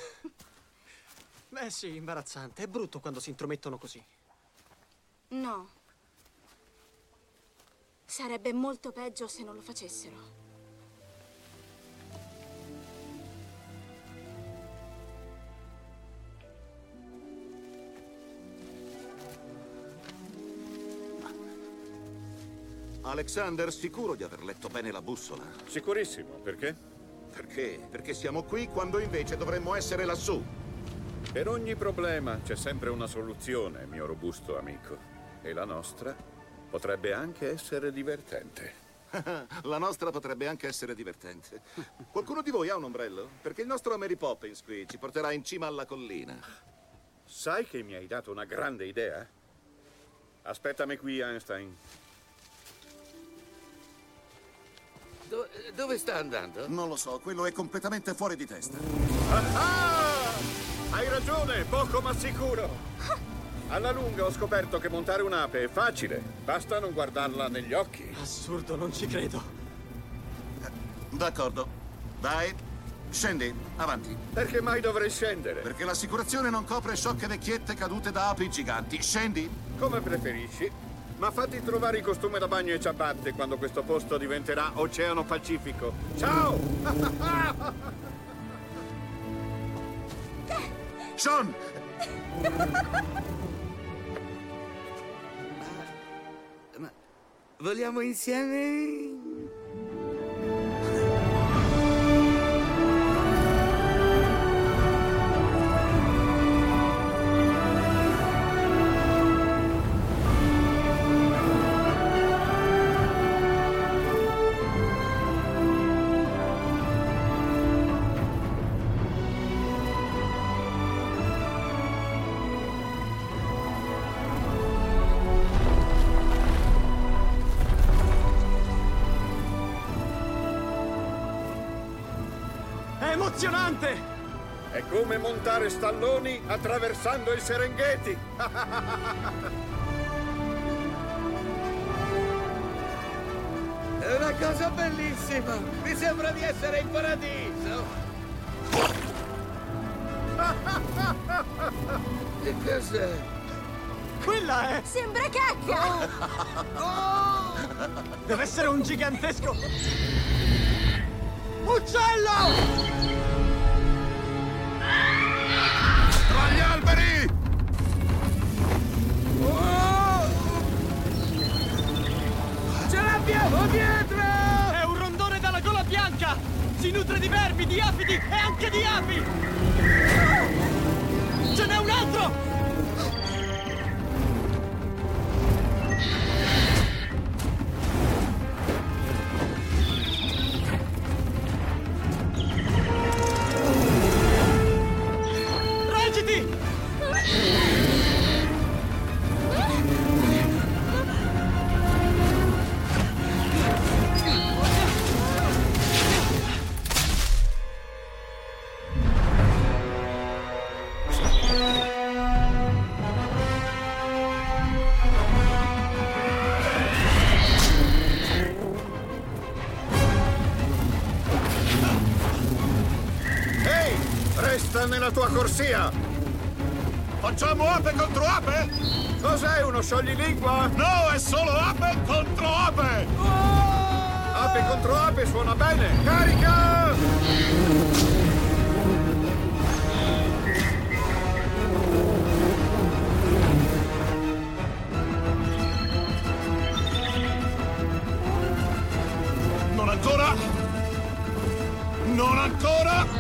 Beh sì, imbarazzante. È brutto quando si intromettono così. No. Sarebbe molto peggio se non lo facessero. Alexander, sicuro di aver letto bene la bussola? Sicurissimo, perché? Perché? Perché siamo qui quando invece dovremmo essere lassù. Per ogni problema c'è sempre una soluzione, mio robusto amico. E la nostra potrebbe anche essere divertente. La nostra potrebbe anche essere divertente. Qualcuno di voi ha un ombrello? Perché il nostro Mary Poppins qui ci porterà in cima alla collina. Sai che mi hai dato una grande idea? Aspettami qui, Einstein. Dove sta andando? Non lo so, quello è completamente fuori di testa. Ah! Hai ragione, poco ma sicuro. Alla lunga ho scoperto che montare un'ape è facile. Basta non guardarla negli occhi. Assurdo, non ci credo. D'accordo. Dai, scendi, avanti. Perché mai dovrei scendere? Perché l'assicurazione non copre sciocche vecchiette cadute da api giganti. Scendi. Come preferisci. Ma fatti trovare il costume da bagno e ciabatte quando questo posto diventerà Oceano Pacifico. Ciao! Sean! Ma vogliamo insieme? Emozionante! È come montare stalloni attraversando il Serengeti. È una cosa bellissima! Mi sembra di essere in paradiso! Che cos'è? Quella è! Sembra cacca! Deve essere un gigantesco... uccello! Tra gli alberi! Ce l'abbiamo dietro! È un rondone dalla gola bianca! Si nutre di vermi, di afidi e anche di api! Ce n'è un altro! Nella tua corsia! Facciamo ape contro ape? Cos'è uno scioglilingua? No, è solo ape contro ape! Ape contro ape suona bene! Carica! Non ancora! Non ancora!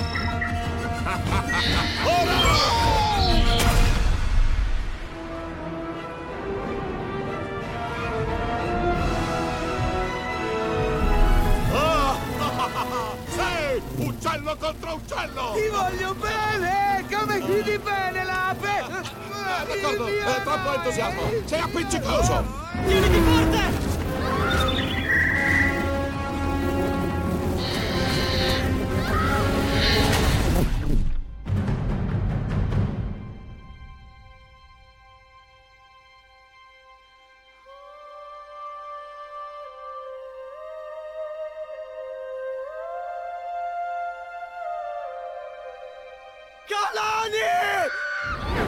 Sì! Uccello contro uccello! Ti voglio bene! Come chiudi bene l'ape! D'accordo, troppo entusiasmo! Sei appiccicoso! Tieniti forte! Coloni!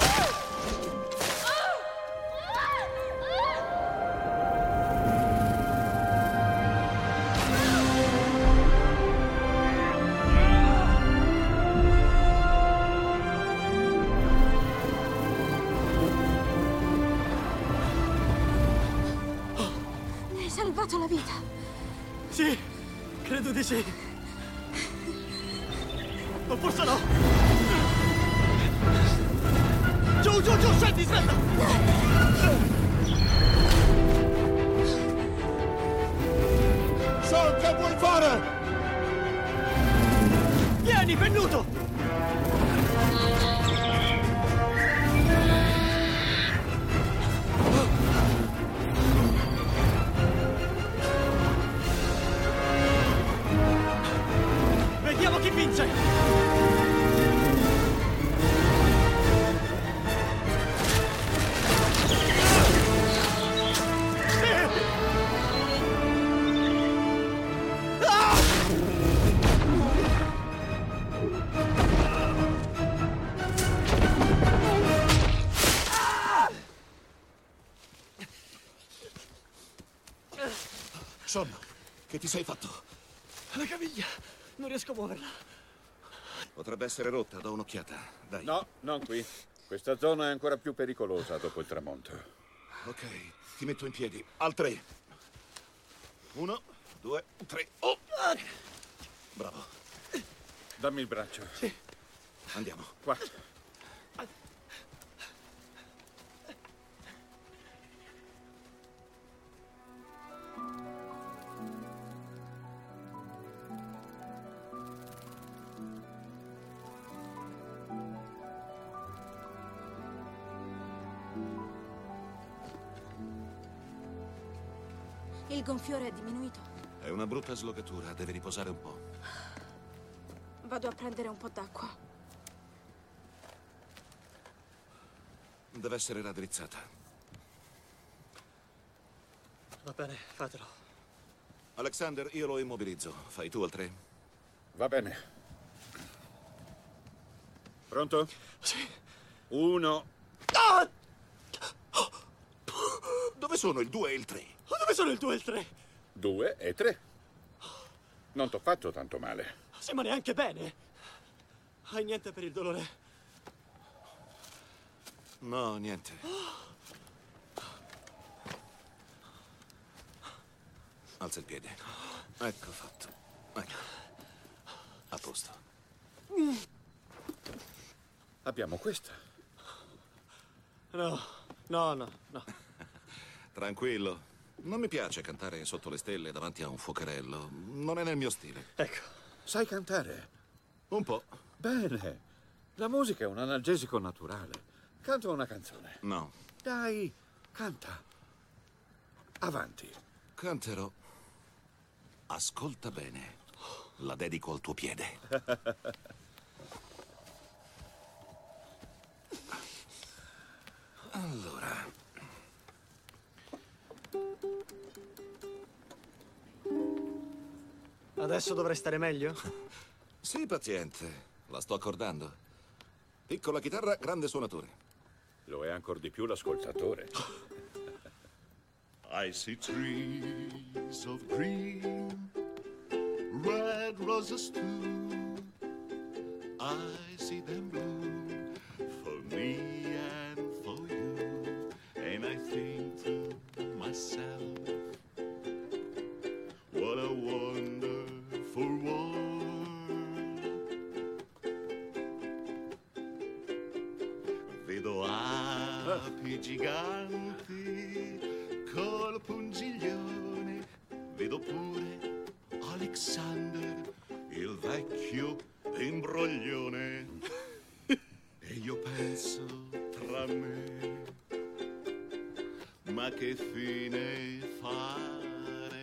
Hai salvato la vita. Sì, credo di sì. O forse no. Giù, giù, giù, scendi, aspetta! Sean, che vuoi fare? Vieni, pennuto! Vediamo chi vince! Sean, che ti sei fatto? La caviglia, non riesco a muoverla. Potrebbe essere rotta, do un'occhiata. Dai. No, non qui. Questa zona è ancora più pericolosa dopo il tramonto. Ok, ti metto in piedi. Al 3. 1, 2, 3. Oh! Bravo. Dammi il braccio. Sì. Andiamo. Qua. Il gonfiore è diminuito. È una brutta slogatura, devi riposare un po'. Vado a prendere un po' d'acqua. Deve essere raddrizzata. Va bene, fatelo. Alexander, io lo immobilizzo. Fai tu al 3. Va bene. Pronto? Sì. 1. Ah! Dove sono il 2 e il 3? Dove sono il 2 e il 3? 2 e 3. Non t'ho fatto tanto male. Sì, ma neanche bene. Hai niente per il dolore? No, niente. Alza il piede. Ecco fatto. Ecco. A posto. Abbiamo questa. No, no, no, no. Tranquillo. Non mi piace cantare sotto le stelle davanti a un fuocherello. Non è nel mio stile. Ecco. Sai cantare? Un po'. Bene. La musica è un analgesico naturale. Canta una canzone. No. Dai, canta. Avanti. Canterò. Ascolta bene. La dedico al tuo piede. Allora. Adesso dovrei stare meglio? Sii paziente. La sto accordando. Piccola chitarra, grande suonatore. Lo è ancor di più l'ascoltatore. I see trees of green, red roses too. I see them bloom for me and for you. And I think to myself, what a wonderful world. Vedo api giganti col pungiglione, vedo pure Alexander, il vecchio imbroglione. E io penso tra me, ma che fine fare?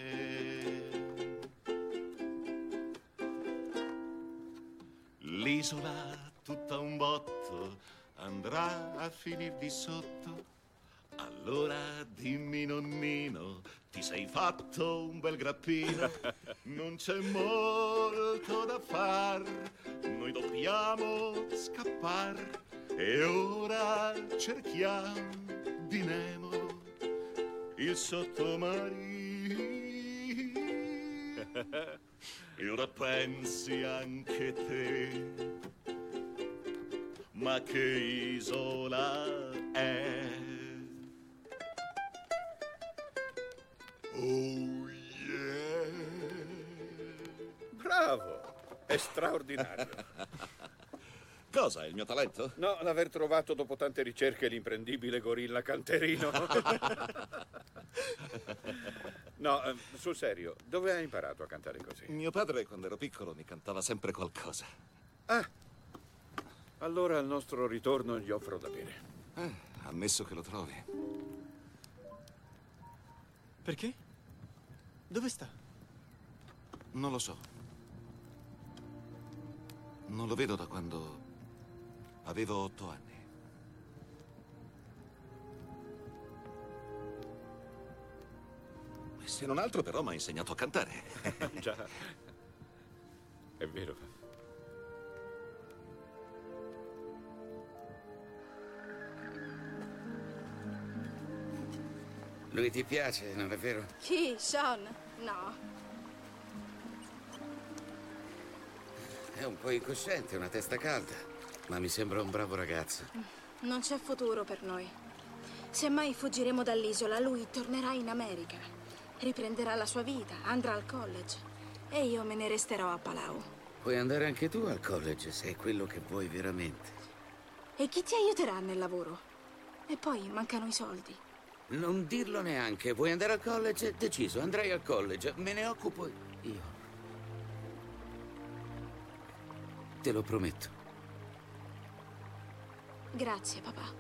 L'isola tutta un botto andrà a finir di sotto Allora dimmi nonnino, ti sei fatto un bel grappino? Non c'è molto da far, noi dobbiamo scappar. E ora cerchiamo di Nemo il sottomarino. E ora pensi anche te, ma che isola è? Oh yeah! Bravo! È straordinario. Cosa, è il mio talento? No, l'aver trovato dopo tante ricerche l'imprendibile gorilla canterino. No, sul serio, dove hai imparato a cantare così? Mio padre, quando ero piccolo, mi cantava sempre qualcosa. Ah, allora al nostro ritorno gli offro da bere. Ammesso che lo trovi. Perché? Dove sta? Non lo so. Non lo vedo da quando avevo 8 anni. Se non altro, però, mi ha insegnato a cantare. Già, è vero. Lui ti piace, non è vero? Chi? Sean? No. È un po' incosciente, una testa calda, ma mi sembra un bravo ragazzo. Non c'è futuro per noi. Se mai fuggiremo dall'isola, lui tornerà in America. Riprenderà la sua vita, andrà al college. E io me ne resterò a Palau. Puoi andare anche tu al college, se è quello che vuoi veramente. E chi ti aiuterà nel lavoro? E poi mancano i soldi. Non dirlo neanche. Vuoi andare al college? Deciso, andrai al college. Me ne occupo io. Te lo prometto. Grazie, papà.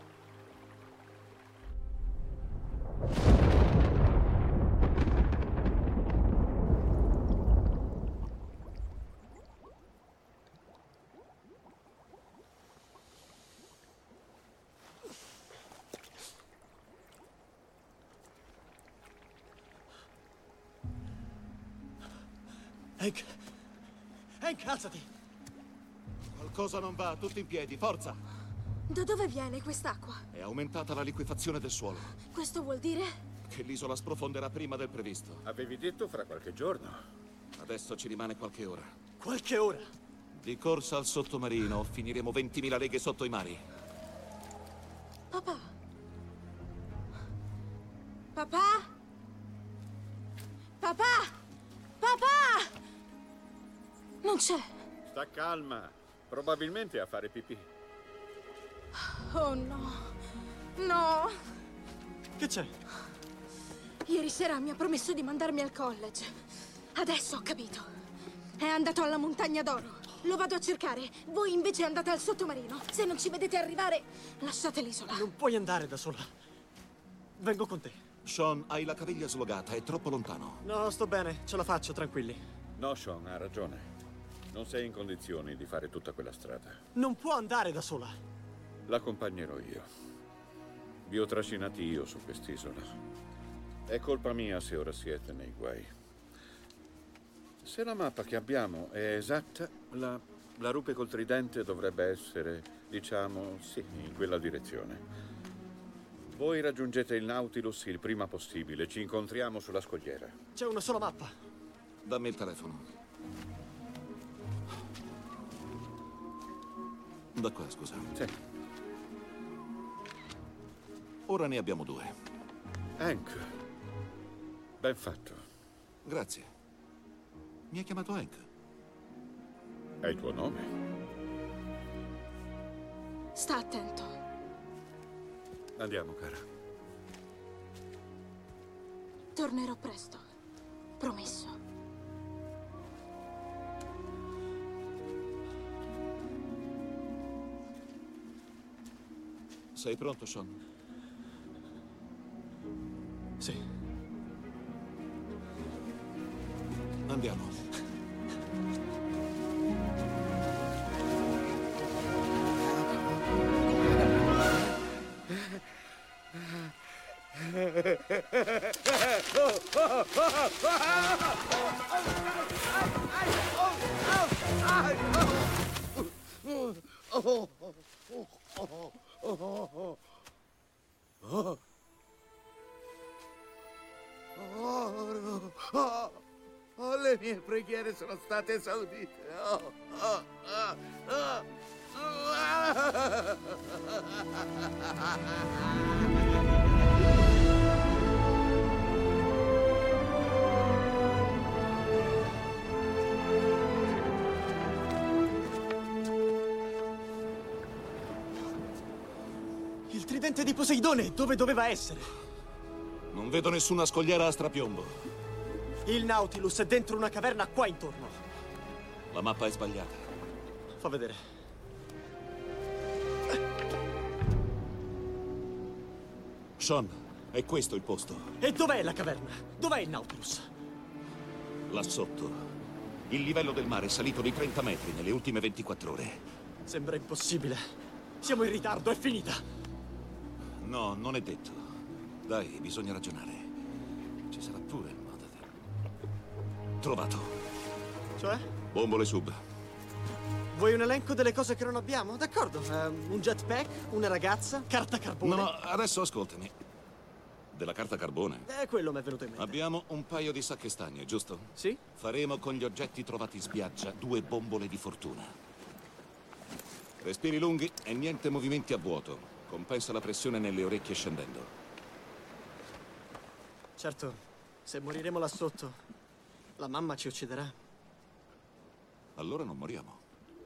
Hank, alzati! Qualcosa non va, tutti in piedi, forza! Da dove viene quest'acqua? È aumentata la liquefazione del suolo. Questo vuol dire? Che l'isola sprofonderà prima del previsto. Avevi detto fra qualche giorno. Adesso ci rimane qualche ora. Qualche ora? Di corsa al sottomarino finiremo 20.000 leghe sotto i mari. Papà? Papà? Papà? Papà? Non c'è. Sta calma. Probabilmente a fare pipì. Oh no. No. Che c'è? Ieri sera mi ha promesso di mandarmi al college. Adesso ho capito. È andato alla Montagna d'Oro. Lo vado a cercare. Voi invece andate al sottomarino. Se non ci vedete arrivare, lasciate l'isola. Non puoi andare da sola. Vengo con te. Sean, hai la caviglia slogata, è troppo lontano. No, sto bene. Ce la faccio, tranquilli. No, Sean, ha ragione. Non sei in condizioni di fare tutta quella strada. Non può andare da sola. L'accompagnerò io. Vi ho trascinati io su quest'isola. È colpa mia se ora siete nei guai. Se la mappa che abbiamo è esatta, la rupe col tridente dovrebbe essere, diciamo, sì, in quella direzione. Voi raggiungete il Nautilus il prima possibile. Ci incontriamo sulla scogliera. C'è una sola mappa. Dammi il telefono. Da qua, scusa. Sì. Ora ne abbiamo 2. Hank. Ben fatto. Grazie. Mi ha chiamato Hank. È il tuo nome? Sta attento. Andiamo, cara. Tornerò presto. Promesso. Sei pronto, Sean? Sì. Andiamo. Le mie preghiere sono state esaudite. Il tridente di Poseidone, dove doveva essere? Non vedo nessuna scogliera a strapiombo. Il Nautilus è dentro una caverna qua intorno. La mappa è sbagliata. Fa vedere. Sean, è questo il posto. E dov'è la caverna? Dov'è il Nautilus? Là sotto. Il livello del mare è salito di 30 metri nelle ultime 24 ore. Sembra impossibile. Siamo in ritardo, è finita. No, non è detto. Dai, bisogna ragionare. Ci sarà pure il modo di... Trovato. Cioè? Bombole sub. Vuoi un elenco delle cose che non abbiamo? D'accordo. Un jetpack, una ragazza, carta carbone. No, adesso ascoltami. Della carta carbone. Quello mi è venuto in mente. Abbiamo un paio di sacche stagne, giusto? Sì. Faremo con gli oggetti trovati in spiaggia 2 bombole di fortuna. Respiri lunghi e niente movimenti a vuoto. Compensa la pressione nelle orecchie scendendo. Certo, se moriremo là sotto, la mamma ci ucciderà. Allora non moriamo.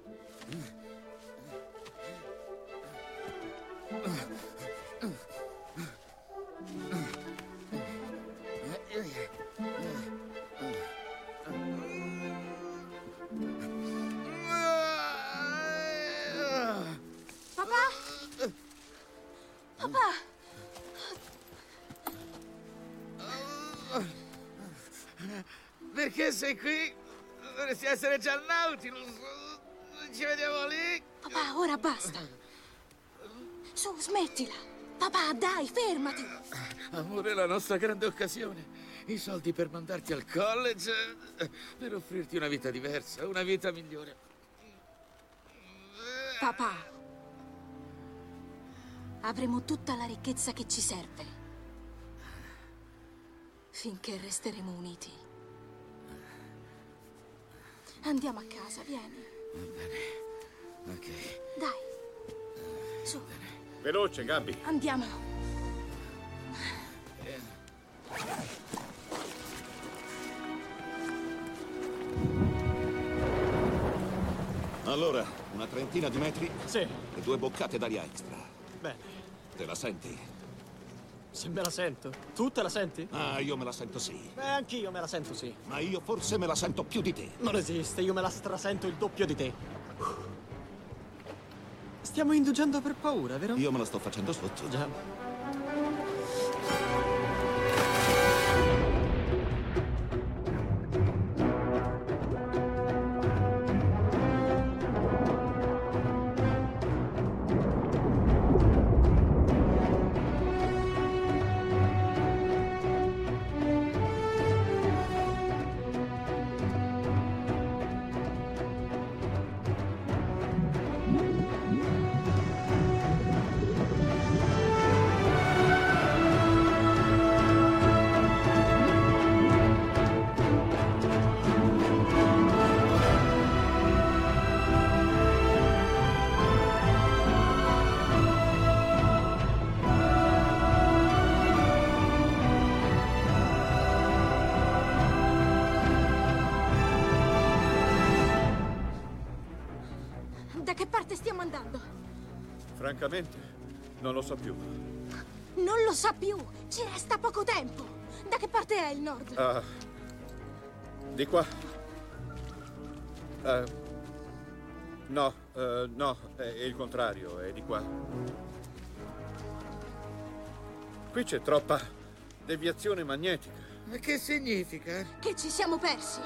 Papà? Papà? Perché sei qui? Dovresti essere già al Nautilus. Ci vediamo lì. Papà, ora basta. Su, smettila. Papà, dai, fermati. Amore, la nostra grande occasione. I soldi per mandarti al college, per offrirti una vita diversa, una vita migliore. Papà, avremo tutta la ricchezza che ci serve. Finché resteremo uniti. Andiamo a casa, vieni. Va bene. Ok. Dai. Su. Veloce, Gabby. Andiamo. Allora, una trentina di metri Sì. e 2 boccate d'aria extra. Bene. Te la senti? Se me la sento. Tu te la senti? Ah, io me la sento sì. Anch'io me la sento sì. Ma io forse me la sento più di te. Non esiste, io me la strasento il doppio di te. Stiamo indugiando per paura, vero? Io me la sto facendo sotto. Già. Da che parte stiamo andando? Francamente, non lo so più. Non lo sa più. Ci resta poco tempo. Da che parte è il nord? Di qua. No, no, è il contrario, è di qua. Qui c'è troppa deviazione magnetica. Ma che significa? Che ci siamo persi.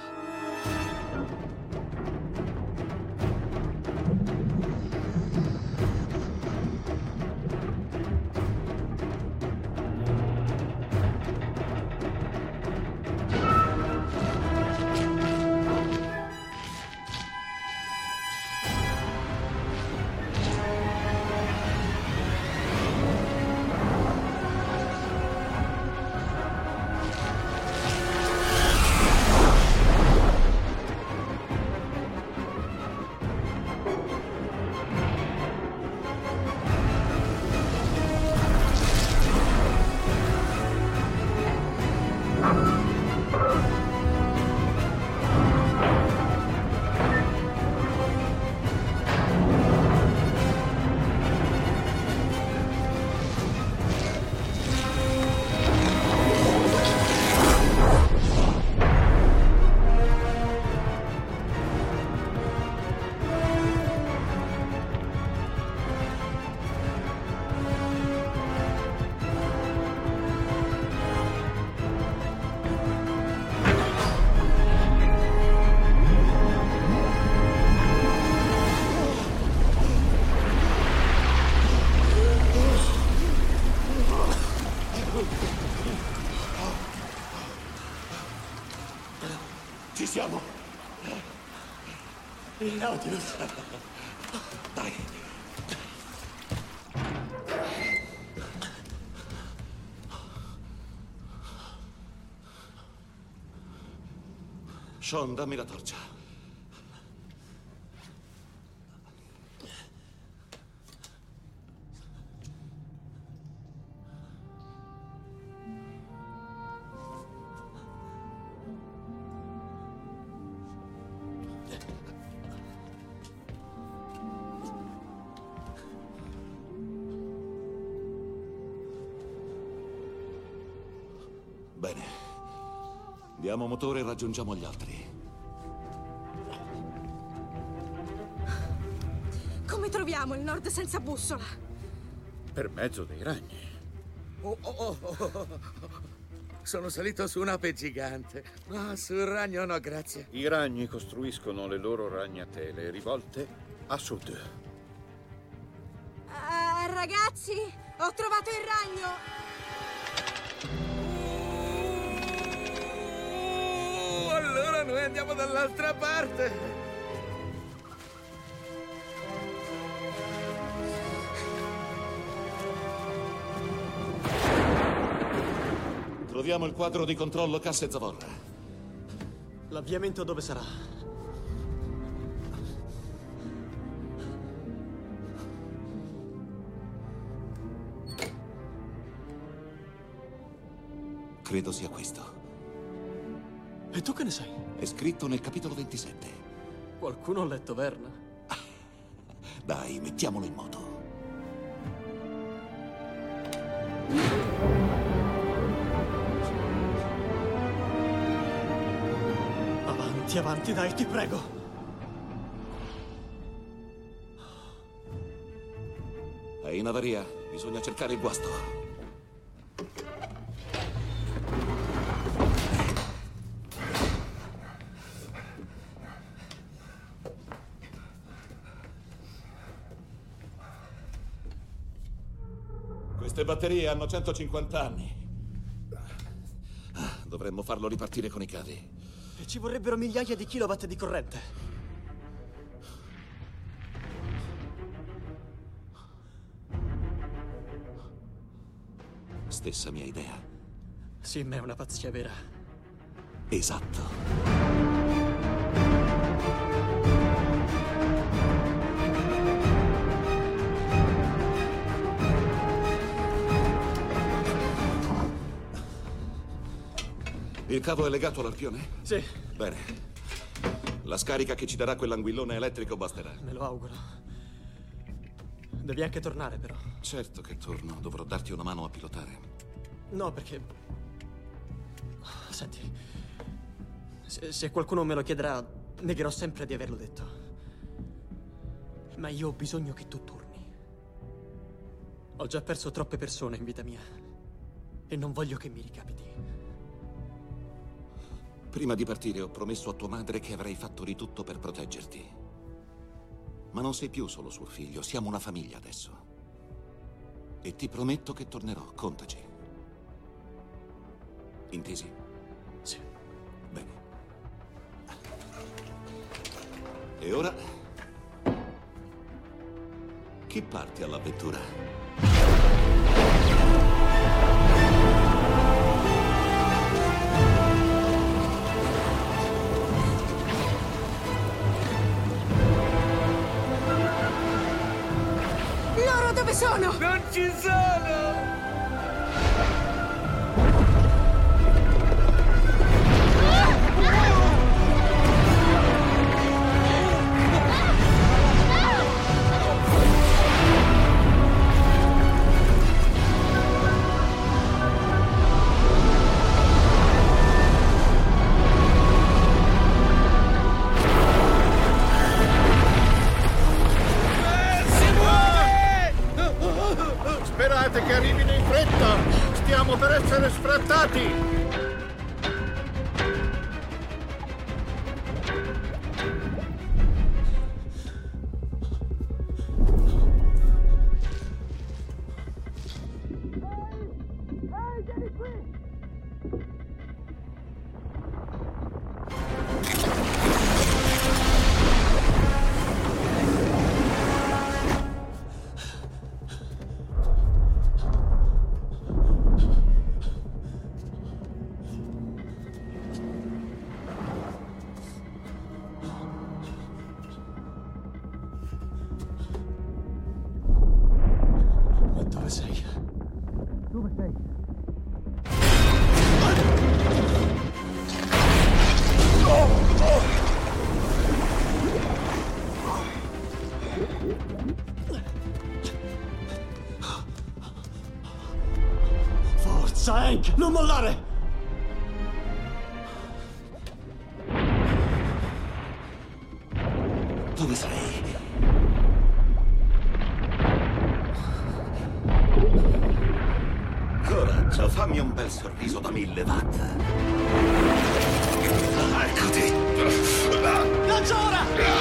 Il Nautilus. Dai. Sean, dammi la torcia. Bene. Diamo motore e raggiungiamo gli altri. Come troviamo il nord senza bussola? Per mezzo dei ragni. Oh. Sono salito su un'ape gigante. Ma sul ragno no, grazie. I ragni costruiscono le loro ragnatele rivolte a sud. Ragazzi, ho trovato il ragno! Allora noi andiamo dall'altra parte. Troviamo il quadro di controllo Casse Zavorra. L'avviamento dove sarà? Credo sia questo. E tu che ne sai? È scritto nel capitolo 27. Qualcuno ha letto Verna? Dai, mettiamolo in moto. Avanti, avanti, dai, ti prego. È in avaria. Bisogna cercare il guasto. Queste batterie hanno 150 anni. Dovremmo farlo ripartire con i cavi. E ci vorrebbero migliaia di kilowatt di corrente. Stessa mia idea. Sim è una pazzia vera. Esatto. Il cavo è legato all'arpione? Sì. Bene. La scarica che ci darà quell'anguillone elettrico basterà. Me lo auguro. Devi anche tornare, però. Certo che torno. Dovrò darti una mano a pilotare. No, perché... Senti, se qualcuno me lo chiederà, negherò sempre di averlo detto. Ma io ho bisogno che tu torni. Ho già perso troppe persone in vita mia. E non voglio che mi ricapiti. Prima di partire ho promesso a tua madre che avrei fatto di tutto per proteggerti. Ma non sei più solo suo figlio, siamo una famiglia adesso. E ti prometto che tornerò, contaci. Intesi? Sì. Bene. E ora? Chi parte all'avventura? Dove sono? Non ci sono! Sperate che arrivino in fretta! Stiamo per essere sfrattati! Forza, Hank, non mollare! Dove sei? Coraggio, fammi un bel sorriso da 1000 watt. Eccoti. Lancio ora!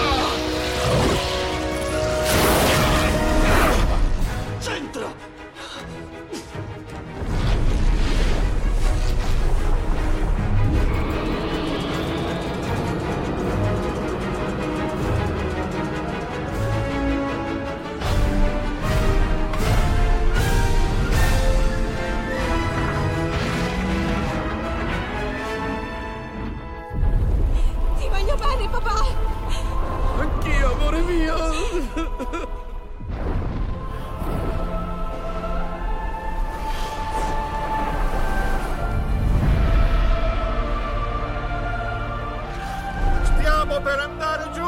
Centro! Ti voglio bene, papà! Anch'io, amore mio! Stiamo per andare giù!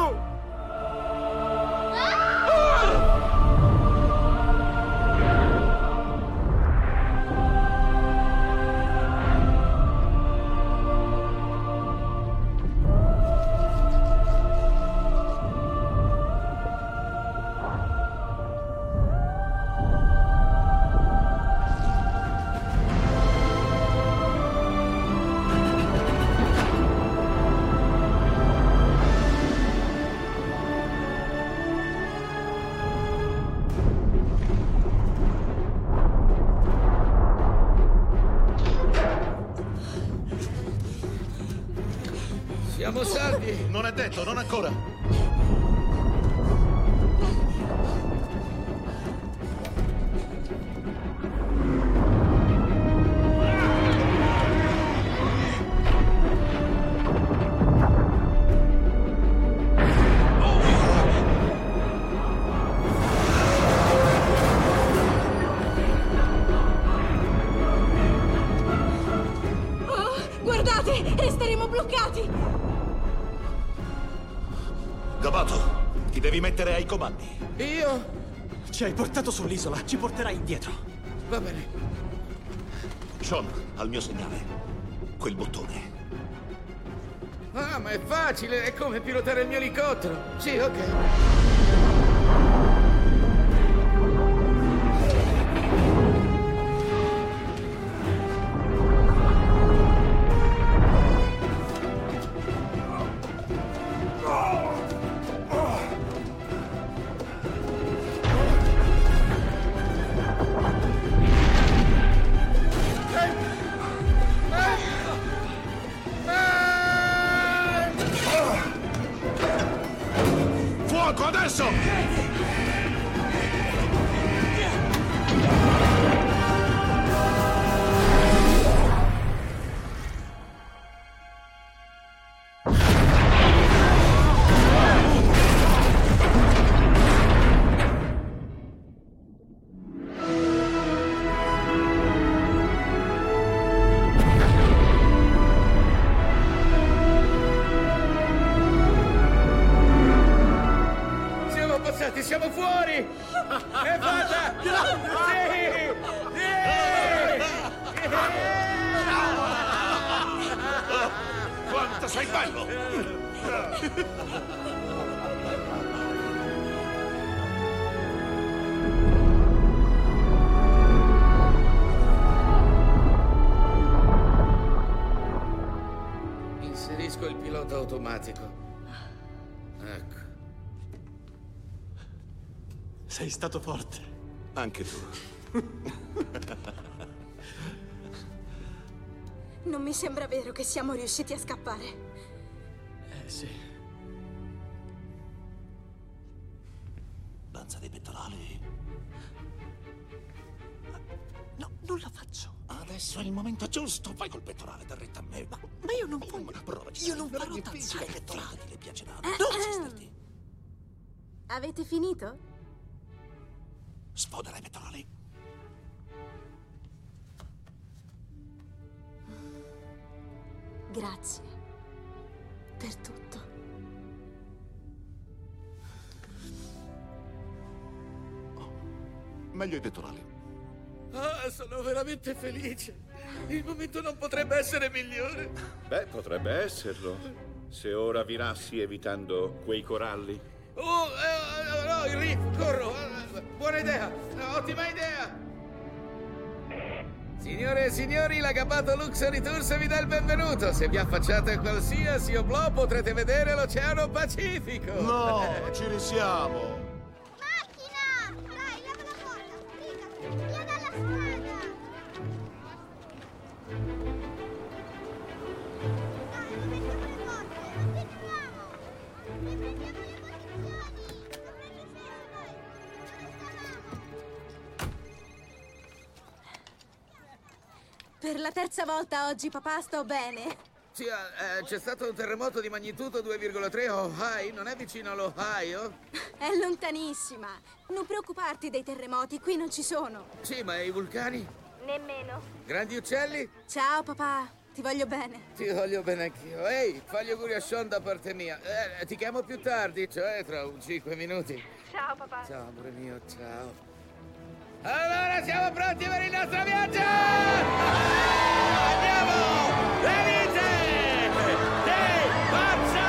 Siamo salvi! Non è detto, non ancora. Oh, guardate! Resteremo bloccati! Gabato, ti devi mettere ai comandi. Io? Ci hai portato sull'isola, ci porterai indietro. Va bene. Sean, al mio segnale. Quel bottone. Ah, ma è facile, è come pilotare il mio elicottero. Sì, ok. Fuoco adesso! Siamo passati, siamo fuori! È fatta! Sì! Quanto sei bello! Inserisco il pilota automatico. Ecco. Sei stato forte. Anche tu. Non mi sembra vero che siamo riusciti a scappare. Sì. Danza dei pettorali. No, non la faccio. Adesso è il momento giusto. Vai col pettorale, dal retta a me. Ma io non voglio. Provaci. Io non Verrà farò difficile, danza. i pettorali le piaceranno. Non Resisterti. Avete finito? Sfodera i pettorali. Grazie. Per tutto. Meglio i pettorali. Ah, sono veramente felice. Il momento non potrebbe essere migliore. Beh, potrebbe esserlo. Se ora virassi evitando quei coralli. Oh, no, il riff, corro. Buona idea, ottima idea. Signore e signori, l'Agapato Luxury Tours vi dà il benvenuto. Se vi affacciate a qualsiasi oblò potrete vedere l'Oceano Pacifico. No, ci risiamo. Macchina! Dai, leva la porta, sbrigati, via dalla strada! Dai, rimettiamo le porte, continuiamo! Riprendiamo le posizioni! Sopra il cielo, dai! Dove stavamo? Per la terza volta oggi, papà, sto bene. Sì, c'è stato un terremoto di magnitudo 2,3 a Ohio, non è vicino all'Ohio? È lontanissima. Non preoccuparti dei terremoti, qui non ci sono. Sì, ma i vulcani? Nemmeno. Grandi uccelli? Ciao, papà. Ti voglio bene. Ti voglio bene anch'io. Ehi, fagli auguri a Sean da parte mia. Ti chiamo più tardi, cioè tra un 5 minuti. Ciao, papà. Ciao, amore mio, ciao. Allora, siamo pronti per il nostro viaggio! Andiamo! Venite! Forza!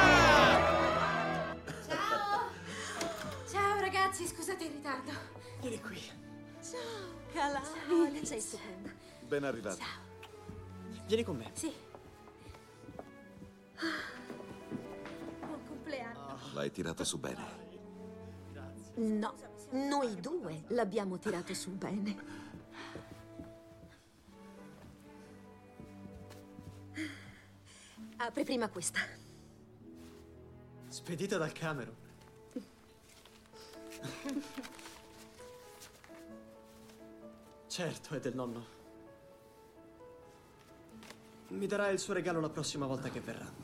Ciao. Ciao, ragazzi, scusate il ritardo. Vieni qui. Ciao, Cala. Sei stupenda. Ben arrivato. Vieni con me. Sì. Buon compleanno. L'hai tirata su bene. No, noi due l'abbiamo tirato su bene. Apri prima questa. Spedita dal Camerun. Certo, è del nonno. Mi darà il suo regalo la prossima volta che verrà.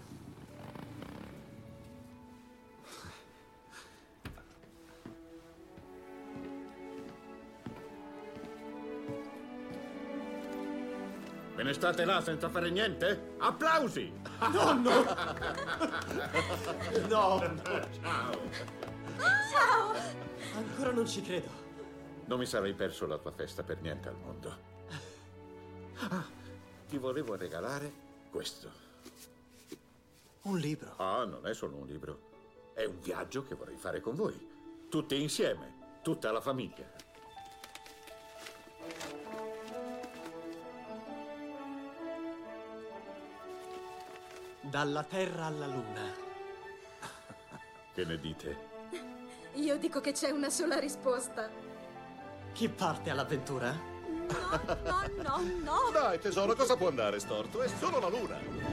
Ve ne state là senza fare niente? Applausi! Nonno! No! Ciao! Ciao. Ancora non ci credo. Non mi sarei perso la tua festa per niente al mondo. Ah, ti volevo regalare questo. Un libro. Ah, non è solo un libro. È un viaggio che vorrei fare con voi. Tutti insieme, tutta la famiglia. Dalla Terra alla Luna. Che ne dite? Io dico che c'è una sola risposta. Chi parte all'avventura? No. Dai, tesoro, cosa può andare storto? È solo la luna.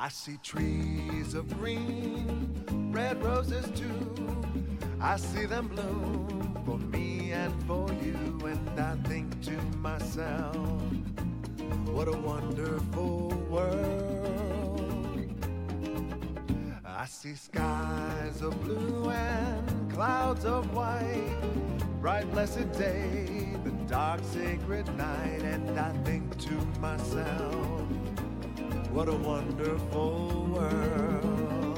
I see trees of green, red roses too. I see them bloom for me and for you. And I think to myself, what a wonderful world. I see skies of blue and clouds of white, bright blessed day, the dark sacred night. And I think to myself, what a wonderful world.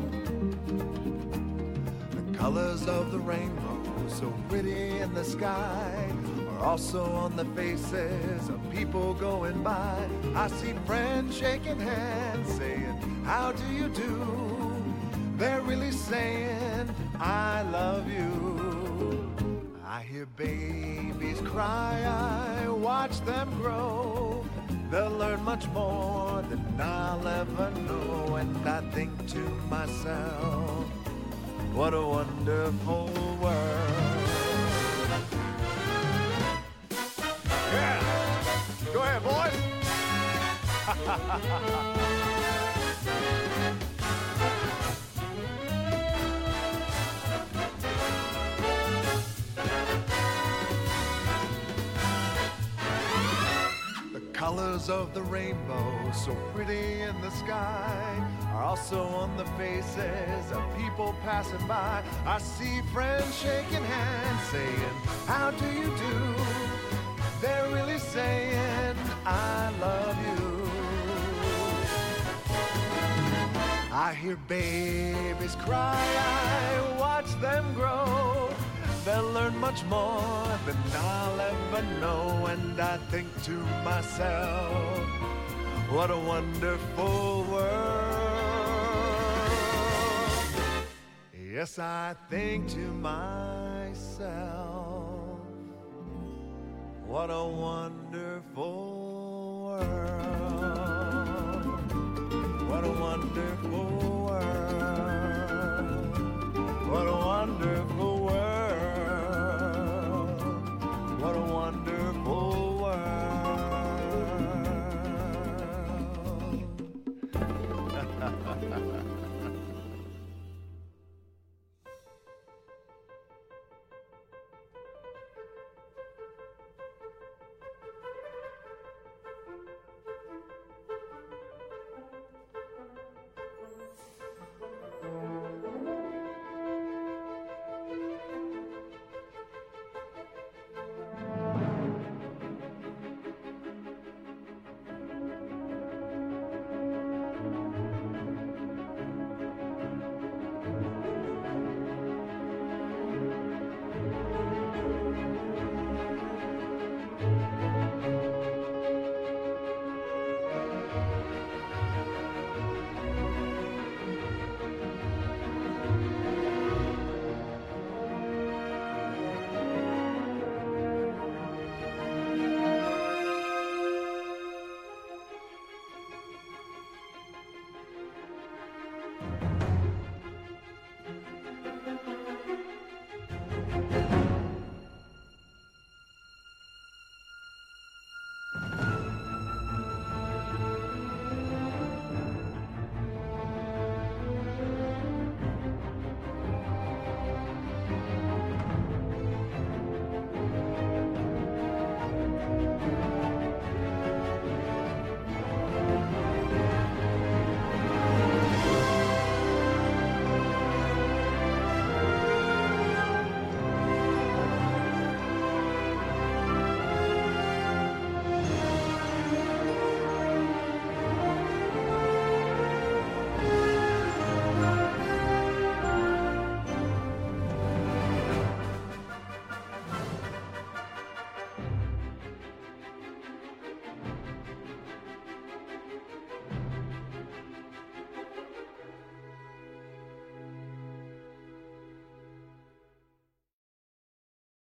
The colors of the rainbow, so pretty in the sky, are also on the faces of people going by. I see friends shaking hands, saying, how do you do? They're really saying, I love you. I hear babies cry, I watch them grow. They'll learn much more than I'll ever know. And I think to myself, what a wonderful world. Yeah! Go ahead, boys! Colors of the rainbow, so pretty in the sky, are also on the faces of people passing by. I see friends shaking hands, saying, how do you do? They're really saying, I love you. I hear babies cry, I watch them grow. They'll learn much more than I'll ever know. And I think to myself, what a wonderful world. Yes, I think to myself, what a wonderful world. What a wonderful world. What a wonderful world. What a wonderful world.